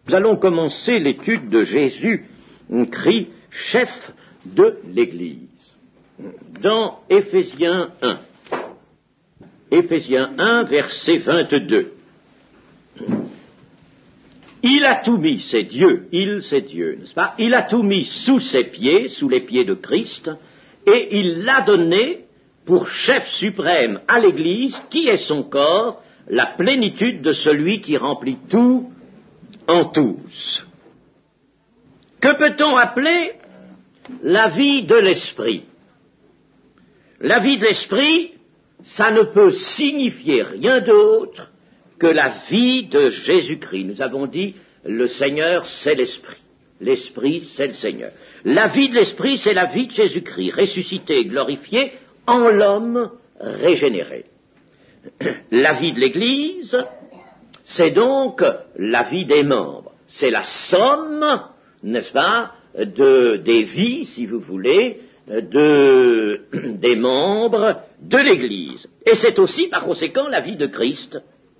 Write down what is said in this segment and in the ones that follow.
Nous allons commencer l'étude de Jésus-Christ, chef de l'Église, dans Éphésiens 1. Éphésiens 1, verset 22. Il a tout mis, c'est Dieu, n'est-ce pas? Il a tout mis sous ses pieds, sous les pieds de Christ, et il l'a donné pour chef suprême à l'Église, qui est son corps, la plénitude de celui qui remplit tout en tous. Que peut-on appeler la vie de l'esprit? La vie de l'esprit, ça ne peut signifier rien d'autre que la vie de Jésus-Christ. Nous avons dit, le Seigneur, c'est l'Esprit. L'Esprit, c'est le Seigneur. La vie de l'Esprit, c'est la vie de Jésus-Christ, ressuscité et glorifié en l'homme régénéré. La vie de l'Église, c'est donc la vie des membres. C'est la somme, n'est-ce pas, des vies, si vous voulez, des membres de l'Église. Et c'est aussi, par conséquent, la vie de Christ.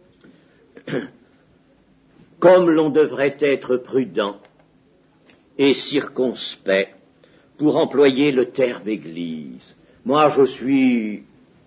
Comme l'on devrait être prudent et circonspect pour employer le terme Église. Moi, je suis,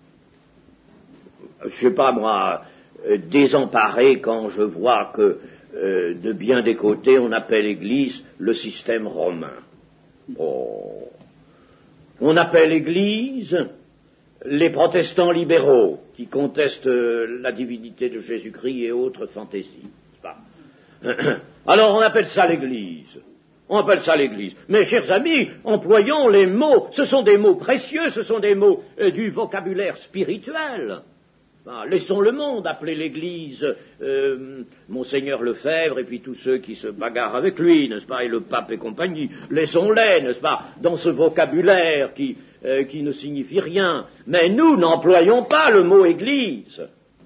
désemparé quand je vois que de bien des côtés, on appelle Église le système romain. Oh. On appelle Église les protestants libéraux qui contestent la divinité de Jésus-Christ et autres fantaisies. Alors on appelle ça l'Église. On appelle ça l'Église. Mais chers amis, employons les mots. Ce sont des mots précieux, ce sont des mots du vocabulaire spirituel. Laissons le monde appeler l'Église Monseigneur Lefebvre et puis tous ceux qui se bagarrent avec lui, n'est-ce pas, et le pape et compagnie. Laissons-les, n'est-ce pas, dans ce vocabulaire qui ne signifie rien. Mais nous n'employons pas le mot Église.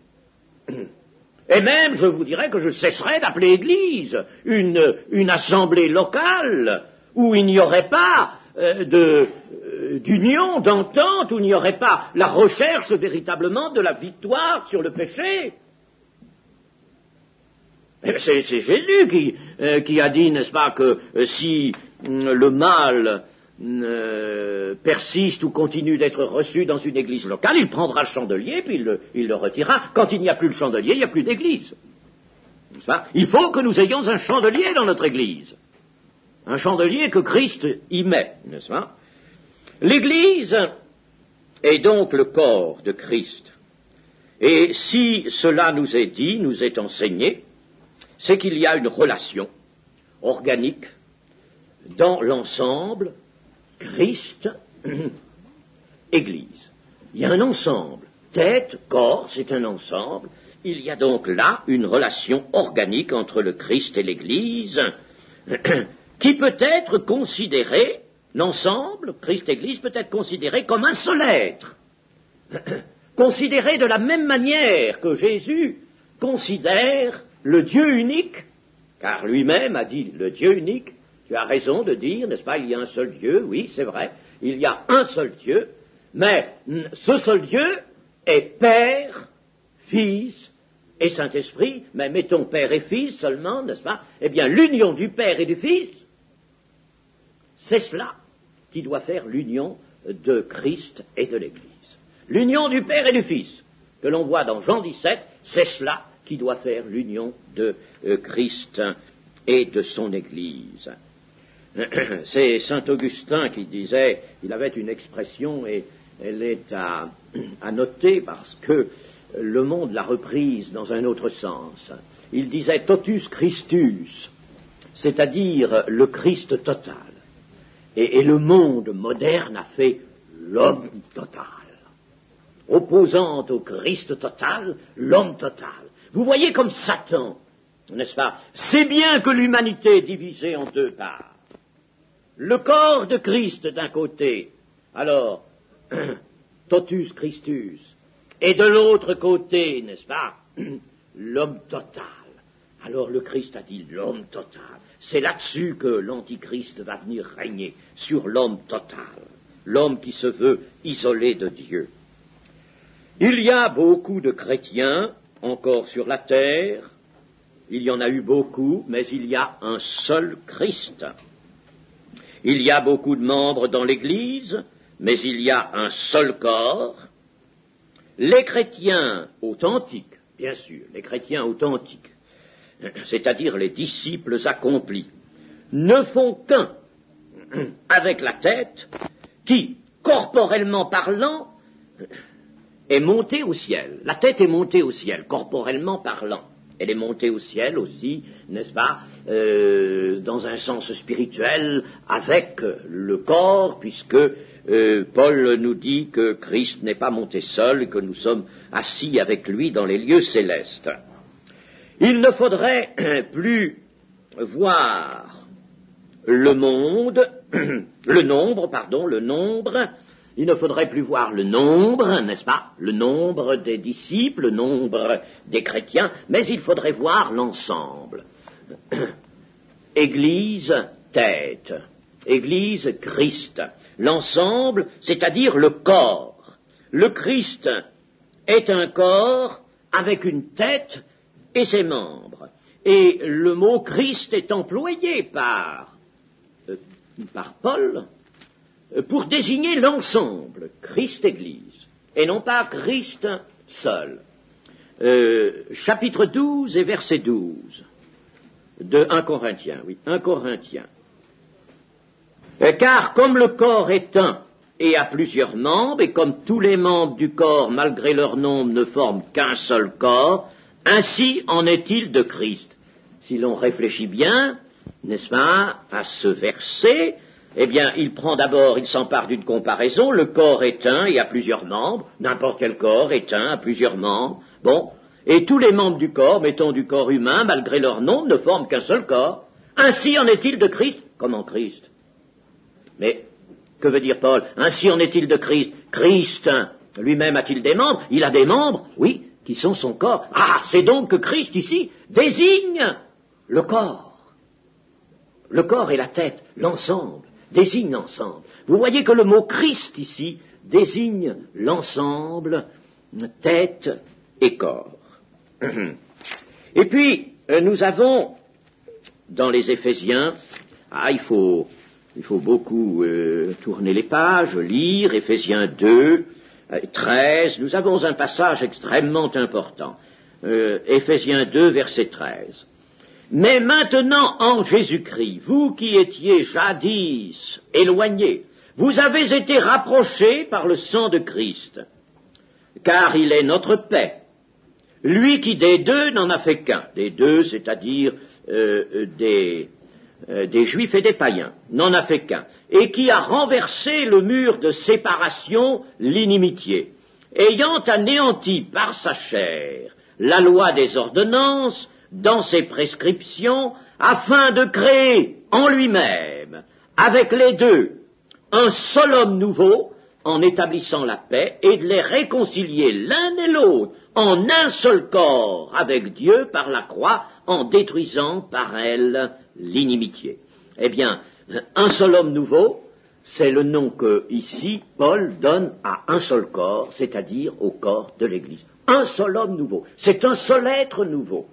Et même, je vous dirais que je cesserai d'appeler Église une assemblée locale où il n'y aurait pas d'union, d'entente, où il n'y aurait pas la recherche véritablement de la victoire sur le péché. C'est Jésus qui a dit, n'est-ce pas, que si le mal persiste ou continue d'être reçu dans une église locale, il prendra le chandelier puis il le retirera. Quand il n'y a plus le chandelier, il n'y a plus d'église. N'est-ce pas? Il faut que nous ayons un chandelier dans notre église. Un chandelier que Christ y met, n'est-ce pas? L'Église est donc le corps de Christ. Et si cela nous est dit, nous est enseigné, c'est qu'il y a une relation organique dans l'ensemble Christ, Église. Il y a un ensemble. Tête, corps, c'est un ensemble. Il y a donc là une relation organique entre le Christ et l'Église qui peut être considérée, l'ensemble, Christ-Église, peut être considéré comme un seul être. Considéré de la même manière que Jésus considère le Dieu unique, car lui-même a dit le Dieu unique. Tu as raison de dire, n'est-ce pas, il y a un seul Dieu, oui, c'est vrai, il y a un seul Dieu, mais ce seul Dieu est Père, Fils et Saint-Esprit, mais mettons Père et Fils seulement, n'est-ce pas? Eh bien, l'union du Père et du Fils, c'est cela qui doit faire l'union de Christ et de l'Église. L'union du Père et du Fils, que l'on voit dans Jean 17, c'est cela qui doit faire l'union de Christ et de son Église. C'est saint Augustin qui disait, il avait une expression et elle est à noter parce que le monde l'a reprise dans un autre sens. Il disait totus Christus, c'est-à-dire le Christ total. Et le monde moderne a fait l'homme total. Opposant au Christ total, l'homme total. Vous voyez comme Satan, n'est-ce pas? C'est bien que l'humanité est divisée en deux parts. Le corps de Christ d'un côté, alors, totus Christus, et de l'autre côté, n'est-ce pas, l'homme total. Alors le Christ a dit l'homme total. C'est là-dessus que l'Antichrist va venir régner, sur l'homme total, l'homme qui se veut isolé de Dieu. Il y a beaucoup de chrétiens encore sur la terre il y en a eu beaucoup, mais il y a un seul Christ. Il y a beaucoup de membres dans l'Église, mais il y a un seul corps. Les chrétiens authentiques, bien sûr, les chrétiens authentiques, c'est-à-dire les disciples accomplis, ne font qu'un avec la tête qui, corporellement parlant, est montée au ciel. La tête est montée au ciel, corporellement parlant. Elle est montée au ciel aussi, n'est-ce pas, dans un sens spirituel, avec le corps, puisque Paul nous dit que Christ n'est pas monté seul et que nous sommes assis avec lui dans les lieux célestes. Il ne faudrait plus voir le nombre, il ne faudrait plus voir le nombre, n'est-ce pas, le nombre des disciples, le nombre des chrétiens, mais il faudrait voir l'ensemble. Église, tête. Église, Christ. L'ensemble, c'est-à-dire le corps. Le Christ est un corps avec une tête et ses membres. Et le mot Christ est employé par Paul pour désigner l'ensemble, Christ-Église, et non pas Christ seul. Chapitre 12 et verset 12 de 1 Corinthiens, oui, 1 Corinthiens. Car comme le corps est un et a plusieurs membres, et comme tous les membres du corps, malgré leur nombre, ne forment qu'un seul corps, ainsi en est-il de Christ. Si l'on réfléchit bien, n'est-ce pas, à ce verset, eh bien, il s'empare d'une comparaison, le corps est un et a plusieurs membres, n'importe quel corps est un, a plusieurs membres, bon, et tous les membres du corps, mettons du corps humain, malgré leur nombre, ne forment qu'un seul corps. Ainsi en est-il de Christ. Comment Christ? Mais, que veut dire Paul? Ainsi en est-il de Christ. Christ, lui-même a-t-il des membres? Il a des membres, oui, qui sont son corps. Ah, c'est donc que Christ, ici, désigne le corps. Le corps et la tête, l'ensemble, désigne l'ensemble. Vous voyez que le mot Christ, ici, désigne l'ensemble, tête et corps. Et puis, nous avons, dans les Éphésiens, il faut beaucoup tourner les pages, lire, Éphésiens 2, 13, nous avons un passage extrêmement important. Éphésiens 2, verset 13. Mais maintenant, en Jésus-Christ, vous qui étiez jadis éloignés, vous avez été rapprochés par le sang de Christ, car il est notre paix. Lui qui des deux n'en a fait qu'un, des deux, c'est-à-dire des Juifs et des païens, n'en a fait qu'un, et qui a renversé le mur de séparation, l'inimitié, ayant anéanti par sa chair la loi des ordonnances dans ses prescriptions, afin de créer en lui-même, avec les deux, un seul homme nouveau, en établissant la paix, et de les réconcilier l'un et l'autre en un seul corps avec Dieu par la croix, en détruisant par elle l'inimitié. Eh bien, un seul homme nouveau, c'est le nom que, ici, Paul donne à un seul corps, c'est-à-dire au corps de l'Église. Un seul homme nouveau. C'est un seul être nouveau,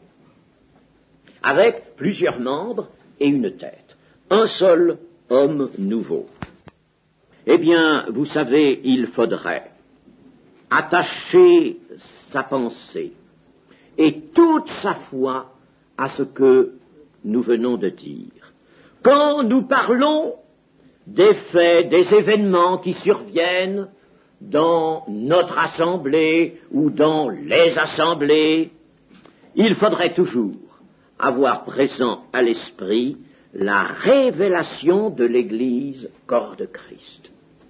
avec plusieurs membres et une tête. Un seul homme nouveau. Eh bien, vous savez, il faudrait attacher sa pensée et toute sa foi à ce que nous venons de dire. Quand nous parlons des faits, des événements qui surviennent dans notre assemblée ou dans les assemblées, il faudrait toujours avoir présent à l'esprit la révélation de l'Église, corps de Christ.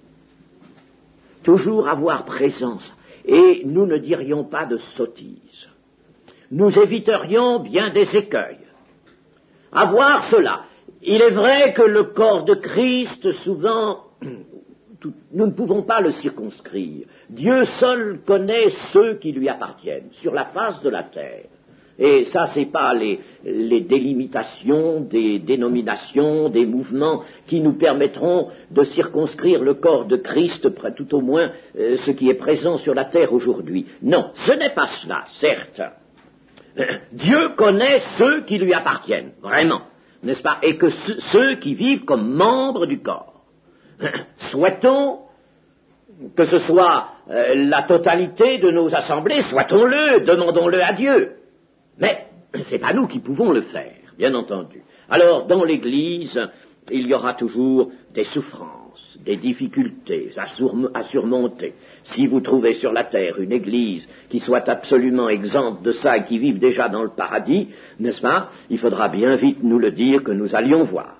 Toujours avoir présence, et nous ne dirions pas de sottises. Nous éviterions bien des écueils. Avoir cela. Il est vrai que le corps de Christ, souvent, nous ne pouvons pas le circonscrire. Dieu seul connaît ceux qui lui appartiennent, sur la face de la terre. Et ça, c'est pas les délimitations, des dénominations, des mouvements qui nous permettront de circonscrire le corps de Christ, tout au moins ce qui est présent sur la terre aujourd'hui. Non, ce n'est pas cela, certes. Dieu connaît ceux qui lui appartiennent, vraiment, n'est-ce pas, et que ceux qui vivent comme membres du corps. Souhaitons que ce soit la totalité de nos assemblées, souhaitons-le, demandons-le à Dieu. Mais c'est pas nous qui pouvons le faire, bien entendu. Alors, dans l'Église, il y aura toujours des souffrances, des difficultés à surmonter. Si vous trouvez sur la terre une Église qui soit absolument exempte de ça et qui vive déjà dans le paradis, n'est-ce pas, il faudra bien vite nous le dire que nous allions voir.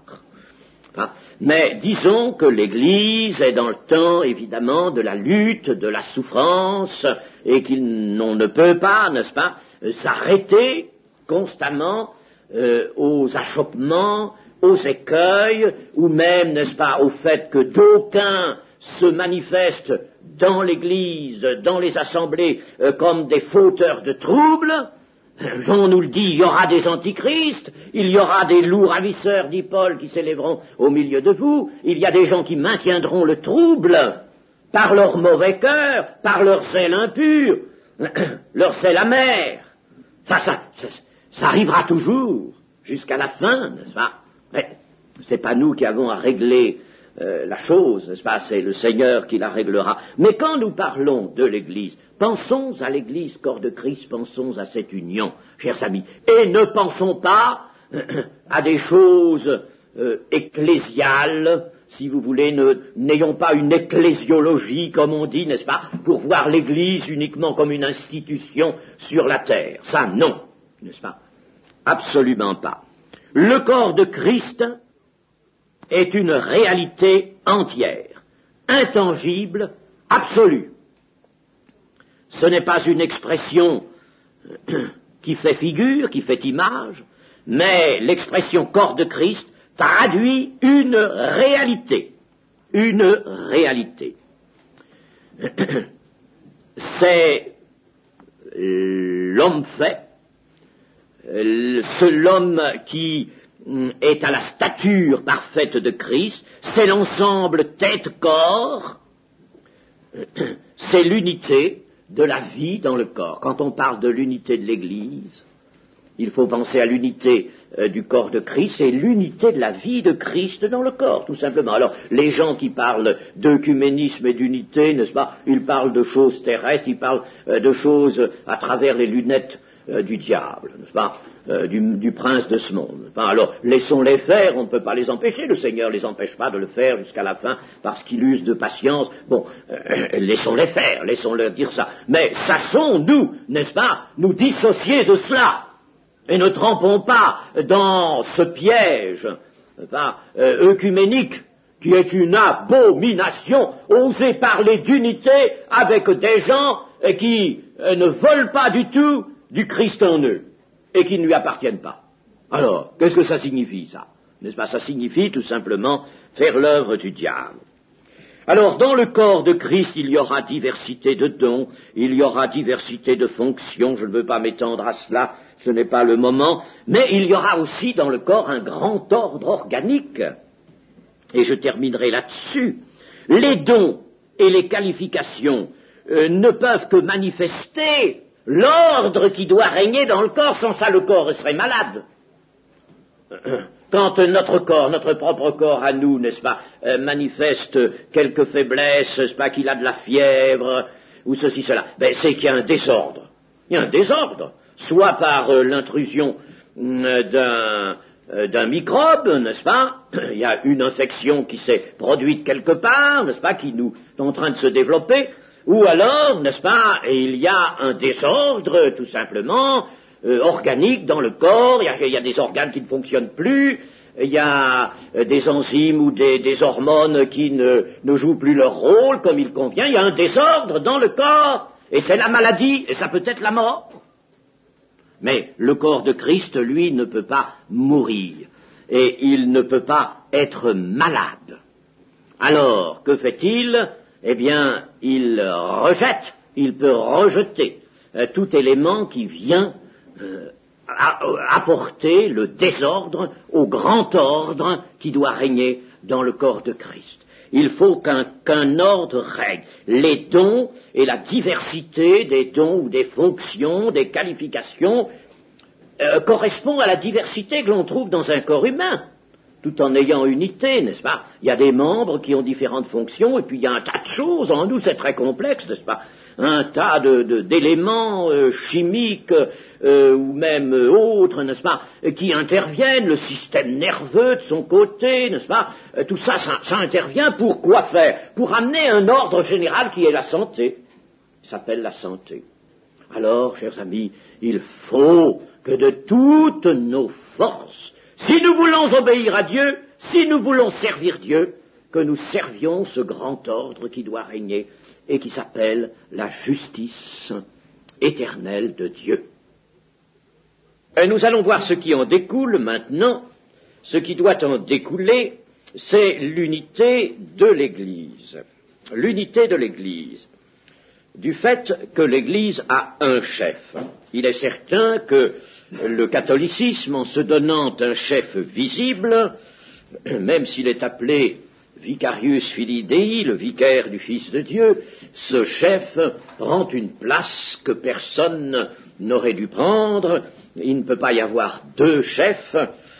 Mais disons que l'Église est dans le temps, évidemment, de la lutte, de la souffrance, et qu'on ne peut pas, n'est-ce pas, s'arrêter constamment aux achoppements, aux écueils, ou même, n'est-ce pas, au fait que d'aucuns se manifestent dans l'Église, dans les assemblées, comme des fauteurs de troubles. Jean nous le dit, il y aura des antichrists, il y aura des loups ravisseurs, dit Paul, qui s'élèveront au milieu de vous, il y a des gens qui maintiendront le trouble par leur mauvais cœur, par leur zèle impur, leur zèle amer. Ça arrivera toujours, jusqu'à la fin, n'est-ce pas? Mais c'est pas nous qui avons à régler la chose, n'est-ce pas? C'est le Seigneur qui la réglera. Mais quand nous parlons de l'Église, pensons à l'Église, corps de Christ, pensons à cette union, chers amis, et ne pensons pas à des choses ecclésiales, si vous voulez, n'ayons pas une ecclésiologie, comme on dit, n'est-ce pas, pour voir l'Église uniquement comme une institution sur la terre. Ça, non, n'est-ce pas? Absolument pas. Le corps de Christ est une réalité entière, intangible, absolue. Ce n'est pas une expression qui fait figure, qui fait image, mais l'expression corps de Christ traduit une réalité. Une réalité. C'est l'homme fait, l'homme qui est à la stature parfaite de Christ, c'est l'ensemble tête-corps, c'est l'unité de la vie dans le corps. Quand on parle de l'unité de l'Église, il faut penser à l'unité du corps de Christ et l'unité de la vie de Christ dans le corps, tout simplement. Alors, les gens qui parlent d'œcuménisme et d'unité, n'est-ce pas, ils parlent de choses terrestres, ils parlent de choses à travers les lunettes du diable, n'est-ce pas, du prince de ce monde. Enfin, alors, laissons-les faire, on ne peut pas les empêcher, le Seigneur ne les empêche pas de le faire jusqu'à la fin, parce qu'il use de patience. Bon, laissons-les faire, laissons-leur dire ça. Mais sachons, nous, n'est-ce pas, nous dissocier de cela, et ne trempons pas dans ce piège, œcuménique, qui est une abomination, oser parler d'unité avec des gens qui ne veulent pas du tout du Christ en eux, et qui ne lui appartiennent pas. Alors, qu'est-ce que ça signifie, ça? N'est-ce pas? Ça signifie tout simplement faire l'œuvre du diable. Alors, dans le corps de Christ, il y aura diversité de dons, il y aura diversité de fonctions, je ne veux pas m'étendre à cela, ce n'est pas le moment, mais il y aura aussi dans le corps un grand ordre organique. Et je terminerai là-dessus. Les dons et les qualifications ne peuvent que manifester l'ordre qui doit régner dans le corps. Sans ça, le corps serait malade. Quand notre corps, notre propre corps à nous, n'est-ce pas, manifeste quelques faiblesses, n'est-ce pas, qu'il a de la fièvre, ou ceci, cela, ben, c'est qu'il y a un désordre. Il y a un désordre, soit par l'intrusion d'un microbe, n'est-ce pas, il y a une infection qui s'est produite quelque part, n'est-ce pas, qui nous est en train de se développer, ou alors, n'est-ce pas, il y a un désordre, tout simplement, organique dans le corps, il y a des organes qui ne fonctionnent plus, il y a des enzymes ou des hormones qui ne jouent plus leur rôle comme il convient, il y a un désordre dans le corps, et c'est la maladie, et ça peut être la mort. Mais le corps de Christ, lui, ne peut pas mourir, et il ne peut pas être malade. Alors, que fait-il? Eh bien, il peut rejeter tout élément qui vient apporter le désordre au grand ordre qui doit régner dans le corps de Christ. Il faut qu'un ordre règne. Les dons et la diversité des dons ou des fonctions, des qualifications, correspond à la diversité que l'on trouve dans un corps humain, tout en ayant unité, n'est-ce pas? Il y a des membres qui ont différentes fonctions, et puis il y a un tas de choses, en nous c'est très complexe, n'est-ce pas? Un tas d'éléments chimiques ou même autres, n'est-ce pas, qui interviennent, le système nerveux de son côté, n'est-ce pas? Tout ça, ça intervient pour quoi faire? Pour amener un ordre général qui est la santé. Il s'appelle la santé. Alors, chers amis, il faut que de toutes nos forces, si nous voulons obéir à Dieu, si nous voulons servir Dieu, que nous servions ce grand ordre qui doit régner et qui s'appelle la justice éternelle de Dieu. Et nous allons voir ce qui en découle maintenant. Ce qui doit en découler, c'est l'unité de l'Église. L'unité de l'Église. Du fait que l'Église a un chef. Il est certain que le catholicisme, en se donnant un chef visible, même s'il est appelé Vicarius Filii Dei, le vicaire du Fils de Dieu, ce chef prend une place que personne n'aurait dû prendre. Il ne peut pas y avoir deux chefs,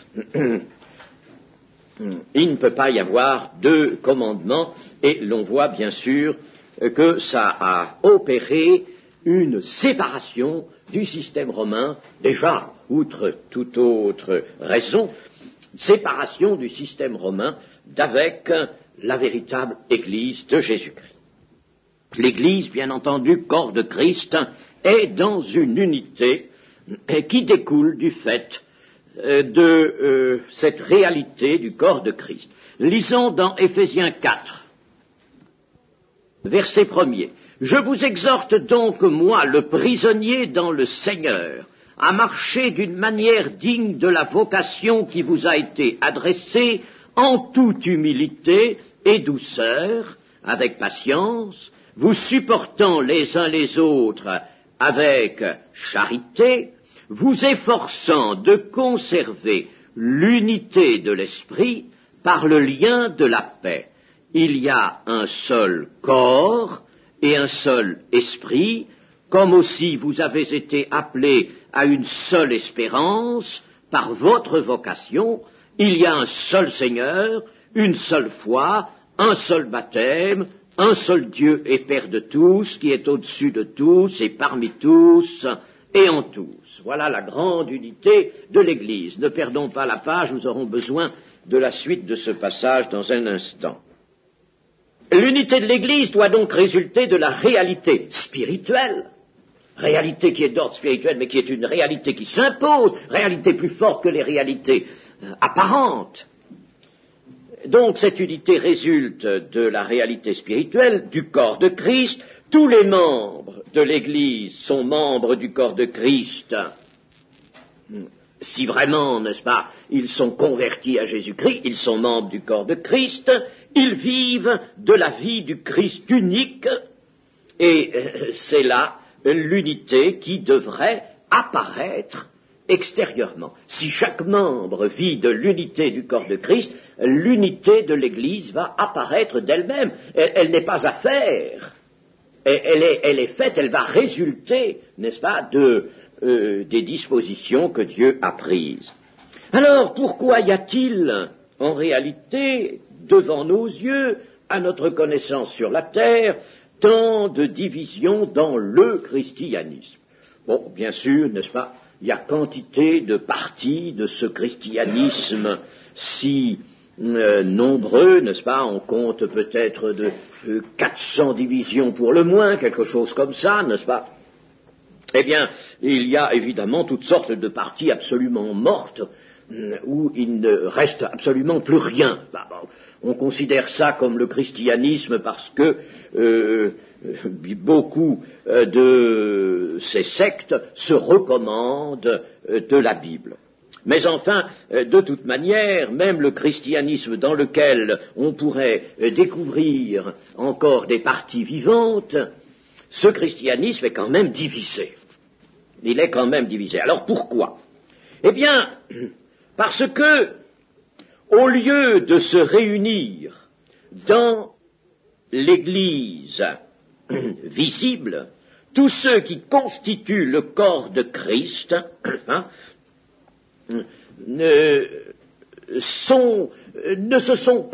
il ne peut pas y avoir deux commandements, et l'on voit bien sûr que ça a opéré une séparation du système romain, déjà, outre toute autre raison, séparation du système romain d'avec la véritable Église de Jésus-Christ. L'Église, bien entendu, corps de Christ, est dans une unité qui découle du fait de cette réalité du corps de Christ. Lisons dans Éphésiens 4, verset 1er. Je vous exhorte donc, moi, le prisonnier dans le Seigneur, à marcher d'une manière digne de la vocation qui vous a été adressée, en toute humilité et douceur, avec patience, vous supportant les uns les autres avec charité, vous efforçant de conserver l'unité de l'esprit par le lien de la paix. Il y a un seul corps et un seul esprit, comme aussi vous avez été appelés à une seule espérance par votre vocation. Il y a un seul Seigneur, une seule foi, un seul baptême, un seul Dieu et Père de tous, qui est au-dessus de tous et parmi tous et en tous. Voilà la grande unité de l'Église. Ne perdons pas la page, nous aurons besoin de la suite de ce passage dans un instant. L'unité de l'Église doit donc résulter de la réalité spirituelle, réalité qui est d'ordre spirituel, mais qui est une réalité qui s'impose, réalité plus forte que les réalités apparentes. Donc cette unité résulte de la réalité spirituelle, du corps de Christ. Tous les membres de l'Église sont membres du corps de Christ. Si vraiment, n'est-ce pas, ils sont convertis à Jésus-Christ, ils sont membres du corps de Christ, ils vivent de la vie du Christ unique, et c'est là l'unité qui devrait apparaître extérieurement. Si chaque membre vit de l'unité du corps de Christ, l'unité de l'Église va apparaître d'elle-même. Elle n'est pas à faire. Elle est faite, elle va résulter, n'est-ce pas, des dispositions que Dieu a prises. Alors, pourquoi y a-t-il, en réalité, devant nos yeux, à notre connaissance sur la terre, tant de divisions dans le christianisme? Bon, bien sûr, n'est-ce pas, il y a quantité de partis de ce christianisme si nombreux, n'est-ce pas, on compte peut-être de 400 divisions pour le moins, quelque chose comme ça, n'est-ce pas? Eh bien, il y a évidemment toutes sortes de parties absolument mortes, où il ne reste absolument plus rien. On considère ça comme le christianisme parce que beaucoup de ces sectes se recommandent de la Bible. Mais enfin, de toute manière, même le christianisme dans lequel on pourrait découvrir encore des parties vivantes, ce christianisme est quand même divisé. Il est quand même divisé. Alors pourquoi? Eh bien, parce que, au lieu de se réunir dans l'Église visible, tous ceux qui constituent le corps de Christ, ne se sont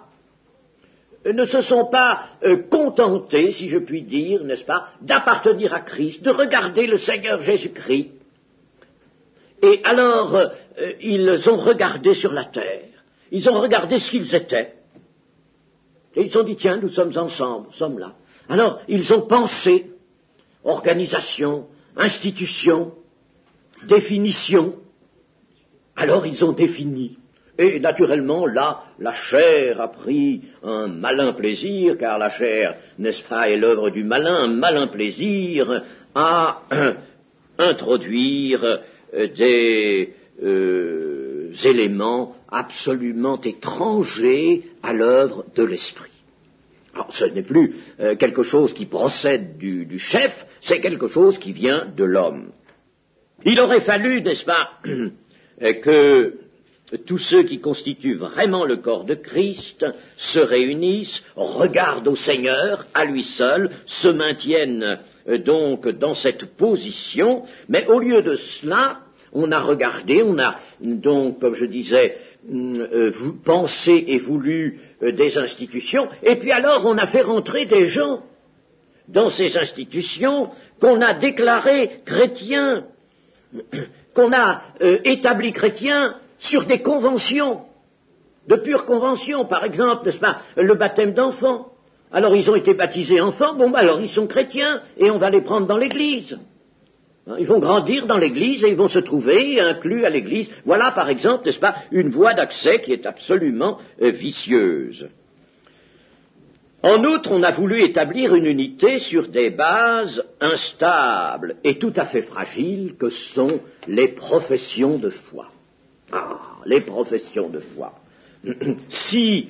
pas contentés, si je puis dire, n'est-ce pas, d'appartenir à Christ, de regarder le Seigneur Jésus-Christ. Et alors, ils ont regardé sur la terre, ils ont regardé ce qu'ils étaient, et ils ont dit, tiens, nous sommes ensemble, nous sommes là. Alors, ils ont pensé, organisation, institution, définition, alors ils ont défini. Et naturellement, là, la chair a pris un malin plaisir, car la chair, n'est-ce pas, est l'œuvre du malin, un malin plaisir à introduire des éléments absolument étrangers à l'œuvre de l'esprit. Alors, ce n'est plus quelque chose qui procède du chef, c'est quelque chose qui vient de l'homme. Il aurait fallu, n'est-ce pas, que tous ceux qui constituent vraiment le corps de Christ se réunissent, regardent au Seigneur, à lui seul, se maintiennent donc dans cette position, mais au lieu de cela, on a regardé, on a donc, comme je disais, pensé et voulu des institutions, et puis alors on a fait rentrer des gens dans ces institutions qu'on a déclarés chrétiens, qu'on a établis chrétiens sur des conventions, de pures conventions, par exemple, n'est-ce pas, le baptême d'enfants. Alors ils ont été baptisés enfants, bon ben alors ils sont chrétiens, et on va les prendre dans l'église. Ils vont grandir dans l'église et ils vont se trouver inclus à l'église. Voilà par exemple, n'est-ce pas, une voie d'accès qui est absolument vicieuse. En outre, on a voulu établir une unité sur des bases instables et tout à fait fragiles que sont les professions de foi. Ah, les professions de foi. Si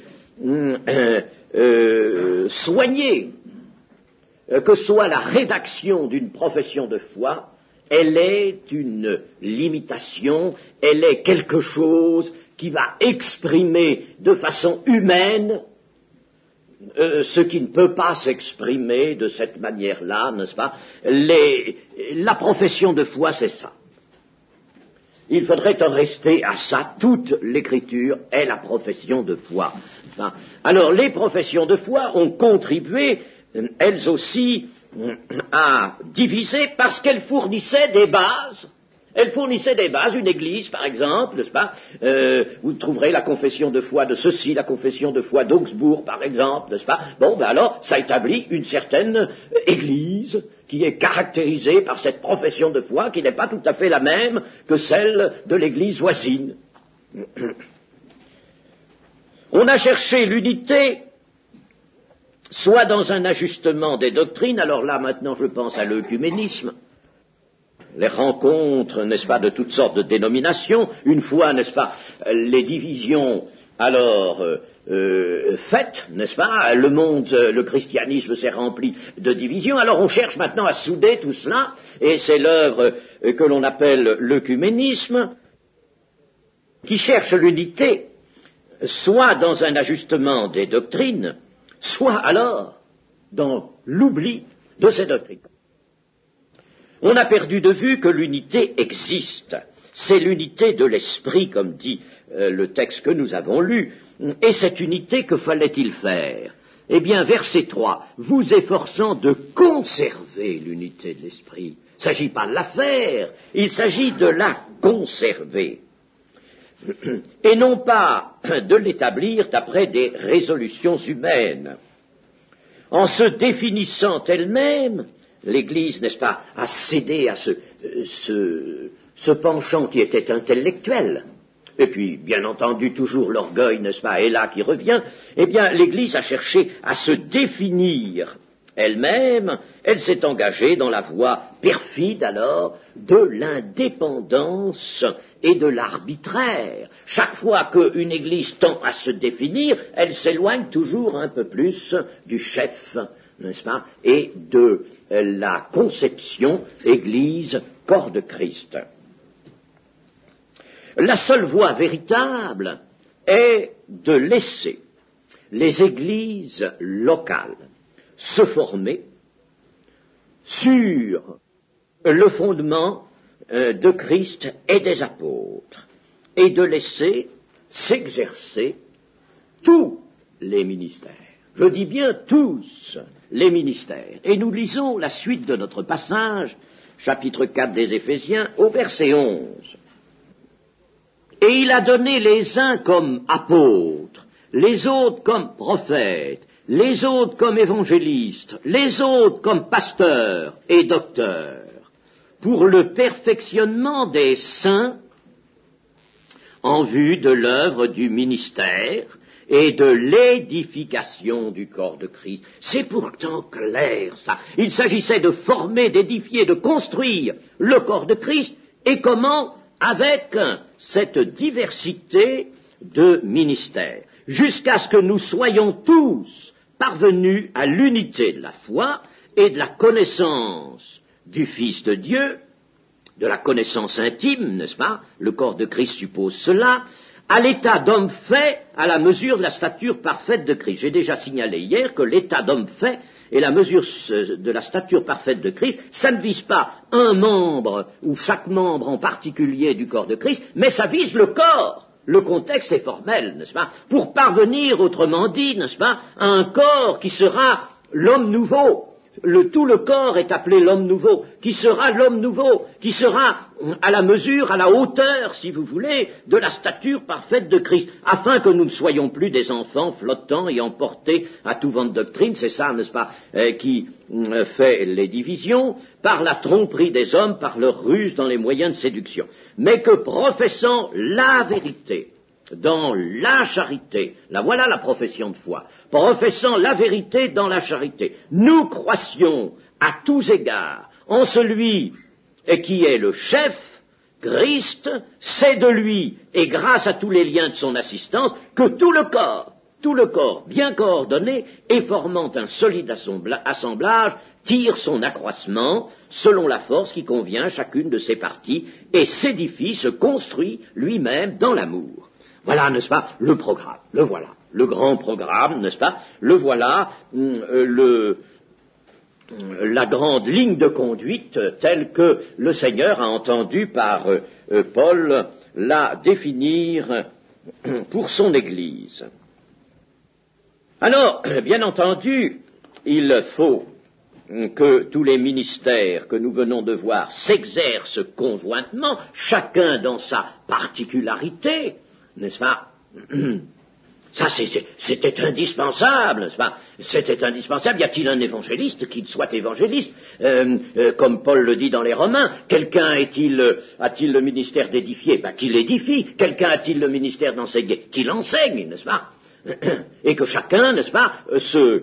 soignée que soit la rédaction d'une profession de foi, elle est une limitation, elle est quelque chose qui va exprimer de façon humaine ce qui ne peut pas s'exprimer de cette manière-là, n'est-ce pas? La profession de foi, c'est ça. Il faudrait en rester à ça. Toute l'écriture est la profession de foi. Alors, les professions de foi ont contribué, elles aussi, à diviser parce qu'elles fournissaient des bases. Elles fournissaient des bases, une église par exemple, n'est-ce pas, vous trouverez la confession de foi de ceci, la confession de foi d'Augsbourg par exemple, n'est-ce pas. Bon, ben alors, ça établit une certaine église qui est caractérisée par cette profession de foi qui n'est pas tout à fait la même que celle de l'église voisine. On a cherché l'unité soit dans un ajustement des doctrines, alors là maintenant je pense à l'œcuménisme, les rencontres, n'est-ce pas, de toutes sortes de dénominations, une fois, n'est-ce pas, les divisions alors faites, n'est-ce pas, le monde, le christianisme s'est rempli de divisions, alors on cherche maintenant à souder tout cela, et c'est l'œuvre que l'on appelle l'œcuménisme, qui cherche l'unité, soit dans un ajustement des doctrines, soit alors dans l'oubli de ces doctrines. On a perdu de vue que l'unité existe. C'est l'unité de l'esprit, comme dit le texte que nous avons lu. Et cette unité, que fallait-il faire? Eh bien, verset 3, vous efforçant de conserver l'unité de l'esprit. Il ne s'agit pas de la faire, il s'agit de la conserver. Et non pas de l'établir d'après des résolutions humaines. En se définissant elle-même, l'Église, n'est-ce pas, a cédé à ce penchant qui était intellectuel, et puis, bien entendu, toujours l'orgueil, n'est-ce pas, est là qui revient, eh bien, l'Église a cherché à se définir elle-même, elle s'est engagée dans la voie perfide, alors, de l'indépendance et de l'arbitraire. Chaque fois qu'une Église tend à se définir, elle s'éloigne toujours un peu plus du chef, n'est-ce pas, et de la conception Église, corps de Christ. La seule voie véritable est de laisser les églises locales se former sur le fondement de Christ et des apôtres. et de laisser s'exercer tous les ministères. Je dis bien tous les ministères. Et nous lisons la suite de notre passage, chapitre 4 des Éphésiens, au verset 11. Et il a donné les uns comme apôtres, les autres comme prophètes, les autres comme évangélistes, les autres comme pasteurs et docteurs, pour le perfectionnement des saints en vue de l'œuvre du ministère et de l'édification du corps de Christ. C'est pourtant clair, ça. Il s'agissait de former, d'édifier, de construire le corps de Christ, et comment? Avec cette diversité de ministères, jusqu'à ce que nous soyons tous parvenus à l'unité de la foi et de la connaissance du Fils de Dieu, de la connaissance intime, n'est-ce pas? Le corps de Christ suppose cela, à l'état d'homme fait à la mesure de la stature parfaite de Christ. J'ai déjà signalé hier que l'état d'homme fait et la mesure de la stature parfaite de Christ, ça ne vise pas un membre ou chaque membre en particulier du corps de Christ, mais ça vise le corps. Le contexte est formel, n'est-ce pas? Pour parvenir, autrement dit, n'est-ce pas, à un corps qui sera l'homme nouveau. Tout le corps est appelé l'homme nouveau, qui sera l'homme nouveau, qui sera à la mesure, à la hauteur, si vous voulez, de la stature parfaite de Christ, afin que nous ne soyons plus des enfants flottants et emportés à tout vent de doctrine, c'est ça, n'est-ce pas, qui fait les divisions, par la tromperie des hommes, par leur ruse dans les moyens de séduction, mais que professant la vérité, dans la charité, là voilà la profession de foi, professant la vérité dans la charité, nous croissions à tous égards en celui qui est le chef, Christ, c'est de lui, et grâce à tous les liens de son assistance, que tout le corps bien coordonné et formant un solide assemblage, tire son accroissement selon la force qui convient à chacune de ses parties et s'édifie, se construit lui-même dans l'amour. Voilà, n'est-ce pas, le programme, le voilà, le grand programme, n'est-ce pas, le voilà, la grande ligne de conduite telle que le Seigneur a entendu par Paul la définir pour son Église. Alors, bien entendu, il faut que tous les ministères que nous venons de voir s'exercent conjointement, chacun dans sa particularité, n'est-ce pas? Ça, c'était indispensable, n'est-ce pas? C'était indispensable. Y a-t-il un évangéliste qui soit évangéliste? Comme Paul le dit dans les Romains, quelqu'un a-t-il le ministère d'édifier? Qu'il édifie. Quelqu'un a-t-il le ministère d'enseigner? Qu'il enseigne, n'est-ce pas? Et que chacun, n'est-ce pas, se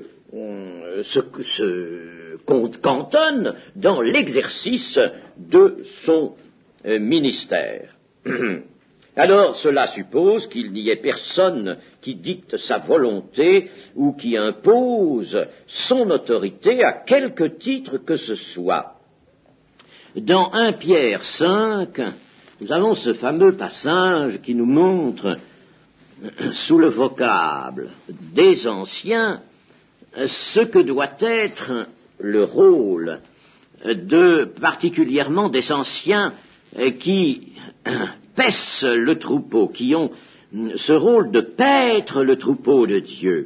cantonne dans l'exercice de son ministère. Alors, cela suppose qu'il n'y ait personne qui dicte sa volonté ou qui impose son autorité à quelque titre que ce soit. Dans 1 Pierre 5, nous avons ce fameux passage qui nous montre, sous le vocable des anciens, ce que doit être le rôle particulièrement des anciens qui paissent le troupeau, qui ont ce rôle de paître le troupeau de Dieu.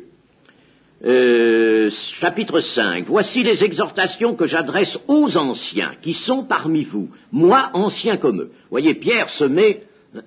Chapitre 5. Voici les exhortations que j'adresse aux anciens qui sont parmi vous, moi ancien comme eux. Voyez, Pierre se met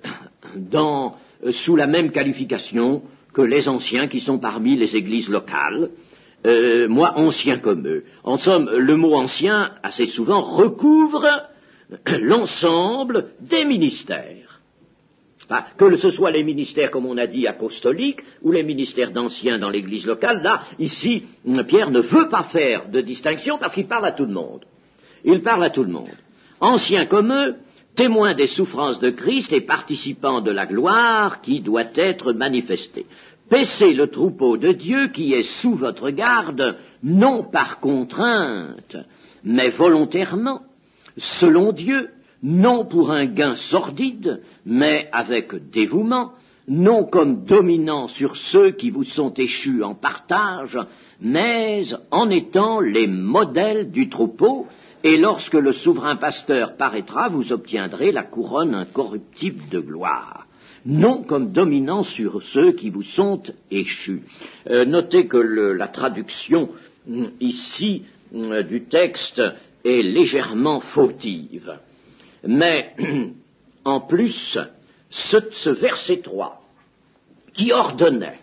sous la même qualification que les anciens qui sont parmi les églises locales. Moi ancien comme eux. En somme, le mot ancien, assez souvent, recouvre l'ensemble des ministères. Que ce soit les ministères, comme on a dit, apostoliques, ou les ministères d'anciens dans l'église locale, là, ici, Pierre ne veut pas faire de distinction parce qu'il parle à tout le monde. Il parle à tout le monde. Anciens comme eux, témoins des souffrances de Christ et participants de la gloire qui doit être manifestée. Paissez le troupeau de Dieu qui est sous votre garde, non par contrainte, mais volontairement, selon Dieu, non pour un gain sordide, mais avec dévouement, non comme dominant sur ceux qui vous sont échus en partage, mais en étant les modèles du troupeau, et lorsque le souverain pasteur paraîtra, vous obtiendrez la couronne incorruptible de gloire. non comme dominant sur ceux qui vous sont échus. Notez que la traduction ici du texte est légèrement fautive. Mais en plus, ce verset 3 qui ordonnait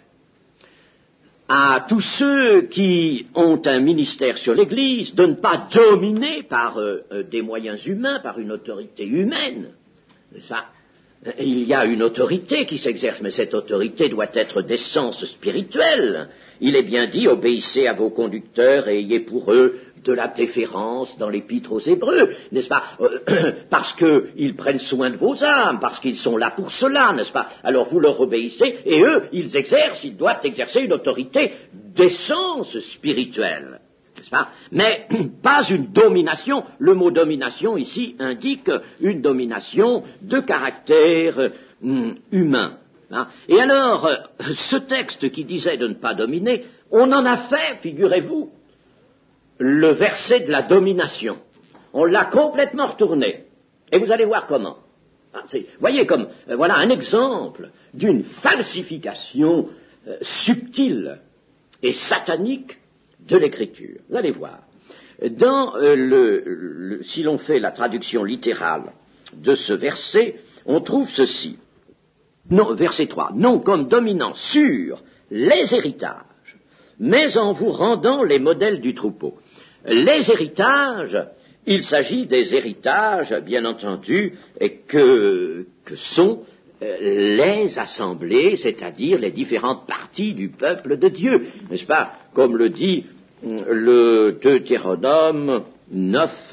à tous ceux qui ont un ministère sur l'Église de ne pas dominer par des moyens humains, par une autorité humaine, n'est-ce pas? Il y a une autorité qui s'exerce, mais cette autorité doit être d'essence spirituelle. Il est bien dit, obéissez à vos conducteurs et ayez pour eux de la déférence dans l'épître aux Hébreux, n'est-ce pas? Parce qu'ils prennent soin de vos âmes, parce qu'ils sont là pour cela, n'est-ce pas? Alors vous leur obéissez, et eux, ils doivent exercer une autorité d'essence spirituelle. N'est-ce pas? Mais pas une domination. Le mot domination ici indique une domination de caractère humain. Hein? Et alors, ce texte qui disait de ne pas dominer, on en a fait, figurez-vous, le verset de la domination. On l'a complètement retourné. Et vous allez voir comment. Hein, voyez comme, voilà un exemple d'une falsification subtile et satanique de l'écriture. Vous allez voir. Dans si l'on fait la traduction littérale de ce verset, on trouve ceci. Non, verset 3. Non comme dominant sur les héritages, mais en vous rendant les modèles du troupeau. Les héritages, il s'agit des héritages, bien entendu, que sont les assemblées, c'est-à-dire les différentes parties du peuple de Dieu, n'est-ce pas? Comme le dit le Deutéronome 9,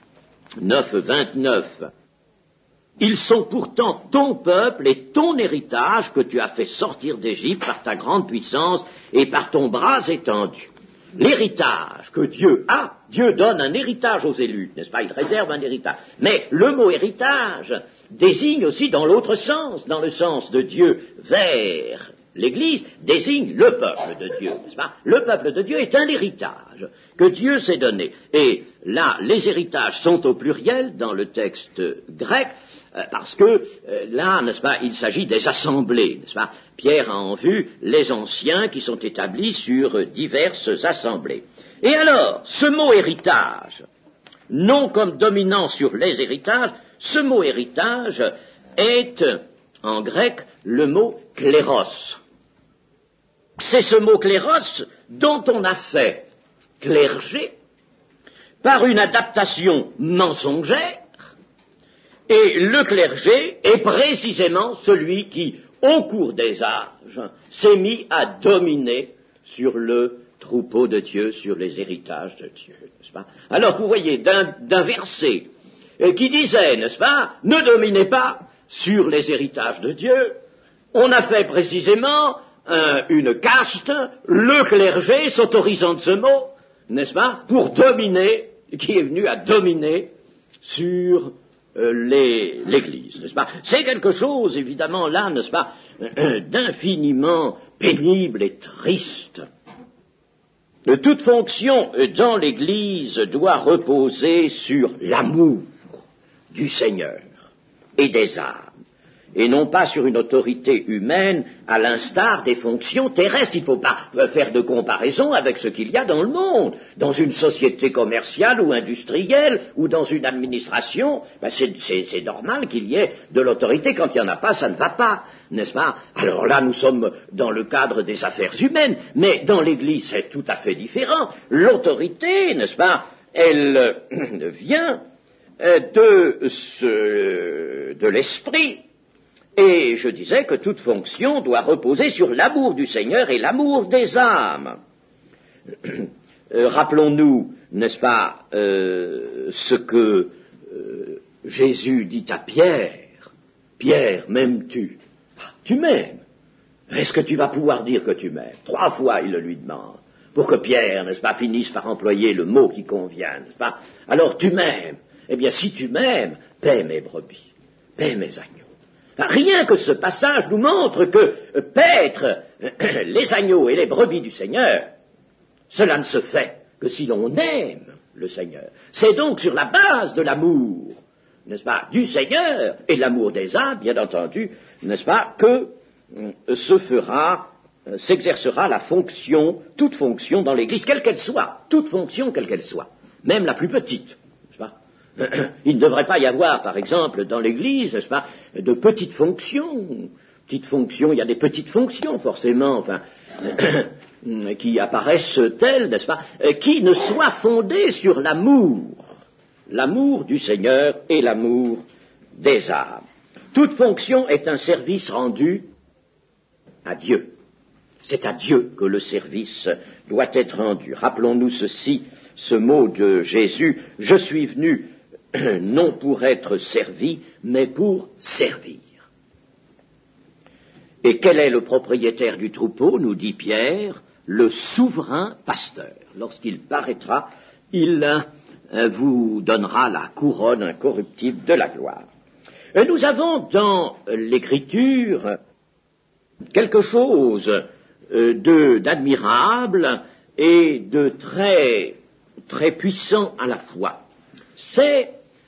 29. Ils sont pourtant ton peuple et ton héritage que tu as fait sortir d'Égypte par ta grande puissance et par ton bras étendu. L'héritage que Dieu a, Dieu donne un héritage aux élus, n'est-ce pas? Il réserve un héritage. Mais le mot héritage désigne aussi dans l'autre sens, dans le sens de Dieu vers l'Église, désigne le peuple de Dieu, n'est-ce pas? Le peuple de Dieu est un héritage que Dieu s'est donné. Et là, les héritages sont au pluriel dans le texte grec, parce que là, n'est-ce pas, il s'agit des assemblées, n'est-ce pas? Pierre a en vue les anciens qui sont établis sur diverses assemblées. Et alors, ce mot héritage, non comme dominant sur les héritages, ce mot héritage est, en grec, le mot kléros. C'est ce mot kléros dont on a fait clergé par une adaptation mensongère. Et le clergé est précisément celui qui, au cours des âges, s'est mis à dominer sur le troupeau de Dieu, sur les héritages de Dieu, n'est-ce pas? Alors vous voyez, d'un verset qui disait, n'est-ce pas, ne dominez pas sur les héritages de Dieu, on a fait précisément une caste, le clergé s'autorisant de ce mot, n'est-ce pas, pour dominer, qui est venu à dominer sur l'Église, n'est-ce pas? C'est quelque chose, évidemment, là, n'est-ce pas, d'infiniment pénible et triste. Toute fonction dans l'Église doit reposer sur l'amour du Seigneur et des âmes, et non pas sur une autorité humaine à l'instar des fonctions terrestres. Il ne faut pas faire de comparaison avec ce qu'il y a dans le monde. Dans une société commerciale ou industrielle ou dans une administration, c'est normal qu'il y ait de l'autorité. Quand il n'y en a pas, ça ne va pas, n'est-ce pas? Alors là, nous sommes dans le cadre des affaires humaines, mais dans l'Église, c'est tout à fait différent. L'autorité, n'est-ce pas, elle vient de l'esprit. Et je disais que toute fonction doit reposer sur l'amour du Seigneur et l'amour des âmes. Rappelons-nous, n'est-ce pas, ce que Jésus dit à Pierre. Pierre, m'aimes-tu? Tu m'aimes. Est-ce que tu vas pouvoir dire que tu m'aimes? 3 fois il le lui demande, pour que Pierre, n'est-ce pas, finisse par employer le mot qui convient, n'est-ce pas? Alors tu m'aimes. Eh bien, si tu m'aimes, paie mes brebis, paie mes agneaux. Rien que ce passage nous montre que paître les agneaux et les brebis du Seigneur, cela ne se fait que si l'on aime le Seigneur. C'est donc sur la base de l'amour, n'est-ce pas, du Seigneur et de l'amour des âmes, bien entendu, n'est-ce pas, que s'exercera la fonction, toute fonction dans l'Église, quelle qu'elle soit, toute fonction quelle qu'elle soit, même la plus petite, n'est-ce pas. Il ne devrait pas y avoir, par exemple, dans l'Église, n'est-ce pas, de petites fonctions. Petites fonctions, il y a des petites fonctions, forcément, enfin, qui apparaissent telles, n'est-ce pas, qui ne soient fondées sur l'amour du Seigneur et l'amour des âmes. Toute fonction est un service rendu à Dieu. C'est à Dieu que le service doit être rendu. Rappelons-nous ceci, ce mot de Jésus, « Je suis venu non pour être servi, mais pour servir ». Et quel est le propriétaire du troupeau, nous dit Pierre, le souverain pasteur. Lorsqu'il paraîtra, il vous donnera la couronne incorruptible de la gloire. Et nous avons dans l'Écriture quelque chose d'admirable et de très, très puissant à la fois. C'est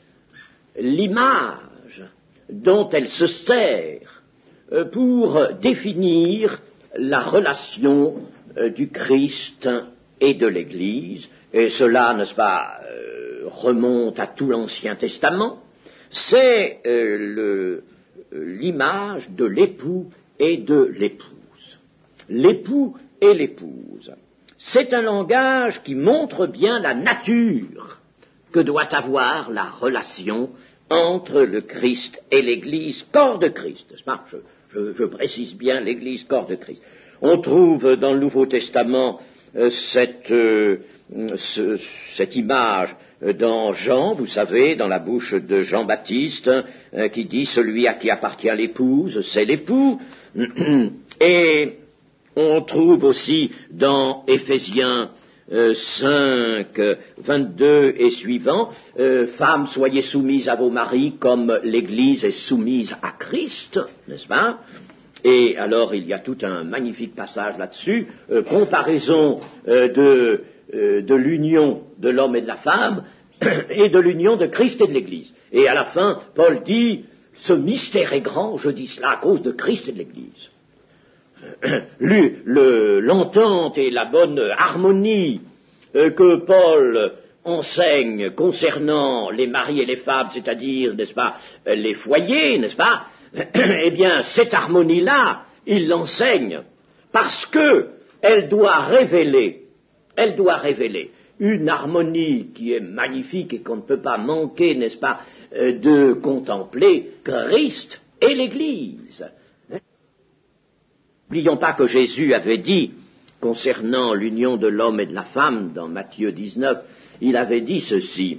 l'image dont elle se sert pour définir la relation du Christ et de l'Église, et cela, n'est-ce pas, remonte à tout l'Ancien Testament. C'est l'image de l'époux et de l'épouse. L'époux et l'épouse. C'est un langage qui montre bien la nature que doit avoir la relation entre le Christ et l'Église, corps de Christ, n'est-ce pas? Je précise bien l'Église, corps de Christ. On trouve dans le Nouveau Testament cette image dans Jean, vous savez, dans la bouche de Jean-Baptiste, qui dit « Celui à qui appartient l'épouse, c'est l'époux ». Et on trouve aussi dans Éphésiens 5, 22 et suivants, femmes, soyez soumises à vos maris comme l'Église est soumise à Christ, n'est-ce pas? Et alors il y a tout un magnifique passage là-dessus, comparaison de l'union de l'homme et de la femme et de l'union de Christ et de l'Église. Et à la fin, Paul dit, ce mystère est grand, je dis cela à cause de Christ et de l'Église. L'entente et la bonne harmonie que Paul enseigne concernant les maris et les femmes, c'est-à-dire, n'est-ce pas, les foyers, n'est-ce pas, eh bien, cette harmonie-là, il l'enseigne parce que elle doit révéler une harmonie qui est magnifique et qu'on ne peut pas manquer, n'est-ce pas, de contempler Christ et l'Église. N'oublions pas que Jésus avait dit, concernant l'union de l'homme et de la femme, dans Matthieu 19, il avait dit ceci,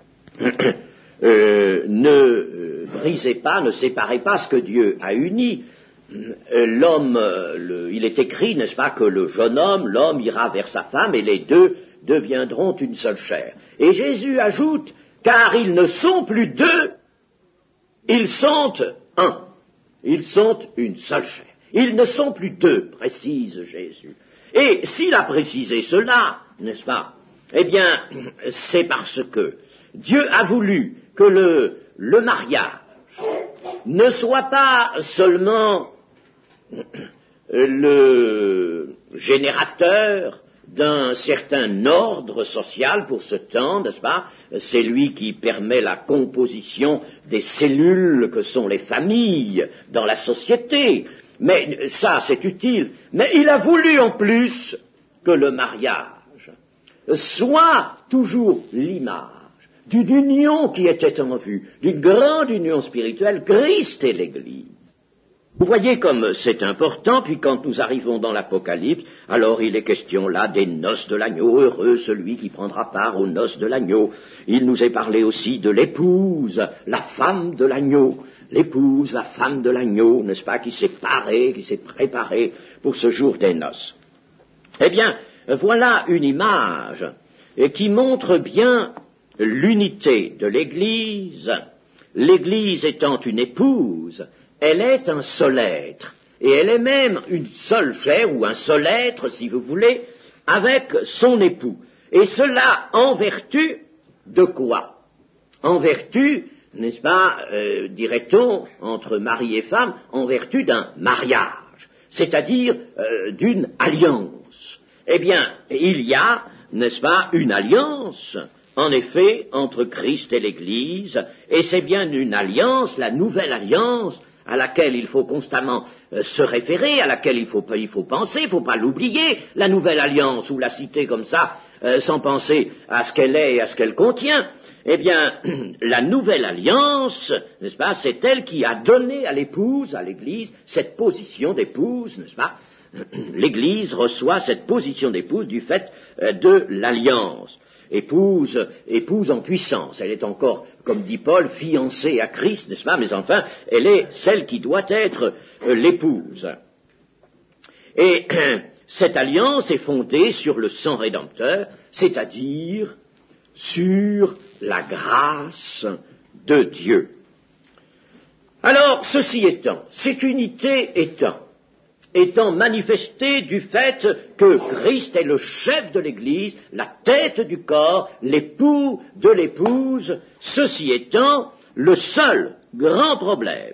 ne brisez pas, ne séparez pas ce que Dieu a uni. L'homme, il est écrit, n'est-ce pas, que le jeune homme, l'homme ira vers sa femme et les deux deviendront une seule chair. Et Jésus ajoute, car ils ne sont plus deux, ils sont un, ils sont une seule chair. Ils ne sont plus deux, précise Jésus. Et s'il a précisé cela, n'est-ce pas, eh bien, c'est parce que Dieu a voulu que le mariage ne soit pas seulement le générateur d'un certain ordre social pour ce temps, n'est-ce pas? C'est lui qui permet la composition des cellules que sont les familles dans la société. Mais ça, c'est utile. Mais il a voulu en plus que le mariage soit toujours l'image d'une union qui était en vue, d'une grande union spirituelle, Christ et l'Église. Vous voyez comme c'est important, puis quand nous arrivons dans l'Apocalypse, alors il est question là des noces de l'agneau, heureux celui qui prendra part aux noces de l'agneau. Il nous est parlé aussi de l'épouse, la femme de l'agneau, l'épouse, la femme de l'agneau, n'est-ce pas, qui s'est parée, qui s'est préparée pour ce jour des noces. Eh bien, voilà une image qui montre bien l'unité de l'Église, l'Église étant une épouse, elle est un seul être, et elle est même une seule chair, ou un seul être, si vous voulez, avec son époux. Et cela en vertu de quoi? En vertu n'est-ce pas, dirait-on, entre mari et femme, en vertu d'un mariage, c'est-à-dire d'une alliance. Eh bien, il y a, n'est-ce pas, une alliance, en effet, entre Christ et l'Église, et c'est bien une alliance, la nouvelle alliance, à laquelle il faut constamment se référer, à laquelle il faut penser, il ne faut pas l'oublier, la nouvelle alliance, ou la citer comme ça, sans penser à ce qu'elle est et à ce qu'elle contient. Eh bien, la nouvelle alliance, n'est-ce pas, c'est elle qui a donné à l'épouse, à l'Église, cette position d'épouse, n'est-ce pas. L'Église reçoit cette position d'épouse du fait de l'alliance. Épouse en puissance. Elle est encore, comme dit Paul, fiancée à Christ, n'est-ce pas, mais enfin, elle est celle qui doit être l'épouse. Et cette alliance est fondée sur le sang rédempteur, c'est-à-dire sur la grâce de Dieu. Alors, ceci étant, cette unité étant manifestée du fait que Christ est le chef de l'Église, la tête du corps, l'époux de l'épouse, ceci étant le seul grand problème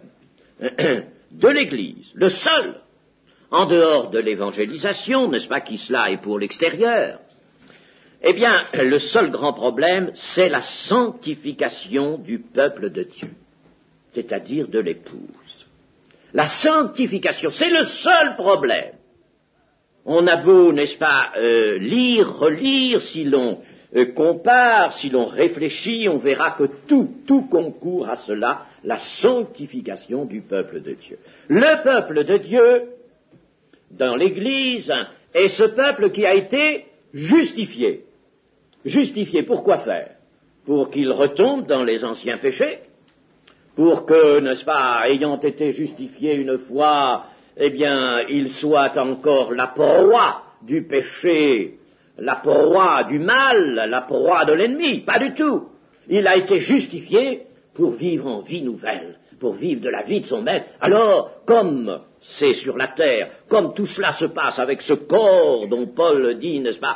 de l'Église, le seul, en dehors de l'évangélisation, n'est-ce pas, qui cela est pour l'extérieur, eh bien, le seul grand problème, c'est la sanctification du peuple de Dieu, c'est-à-dire de l'épouse. La sanctification, c'est le seul problème. On a beau, n'est-ce pas, lire, relire, si l'on compare, si l'on réfléchit, on verra que tout concourt à cela, la sanctification du peuple de Dieu. Le peuple de Dieu, dans l'Église, est ce peuple qui a été justifié. Justifié, pour quoi faire? Pour qu'il retombe dans les anciens péchés? Pour que, n'est-ce pas, ayant été justifié une fois, eh bien, il soit encore la proie du péché, la proie du mal, la proie de l'ennemi, pas du tout. Il a été justifié pour vivre en vie nouvelle, pour vivre de la vie de son maître. Alors, comme c'est sur la terre, comme tout cela se passe avec ce corps dont Paul dit, n'est-ce pas,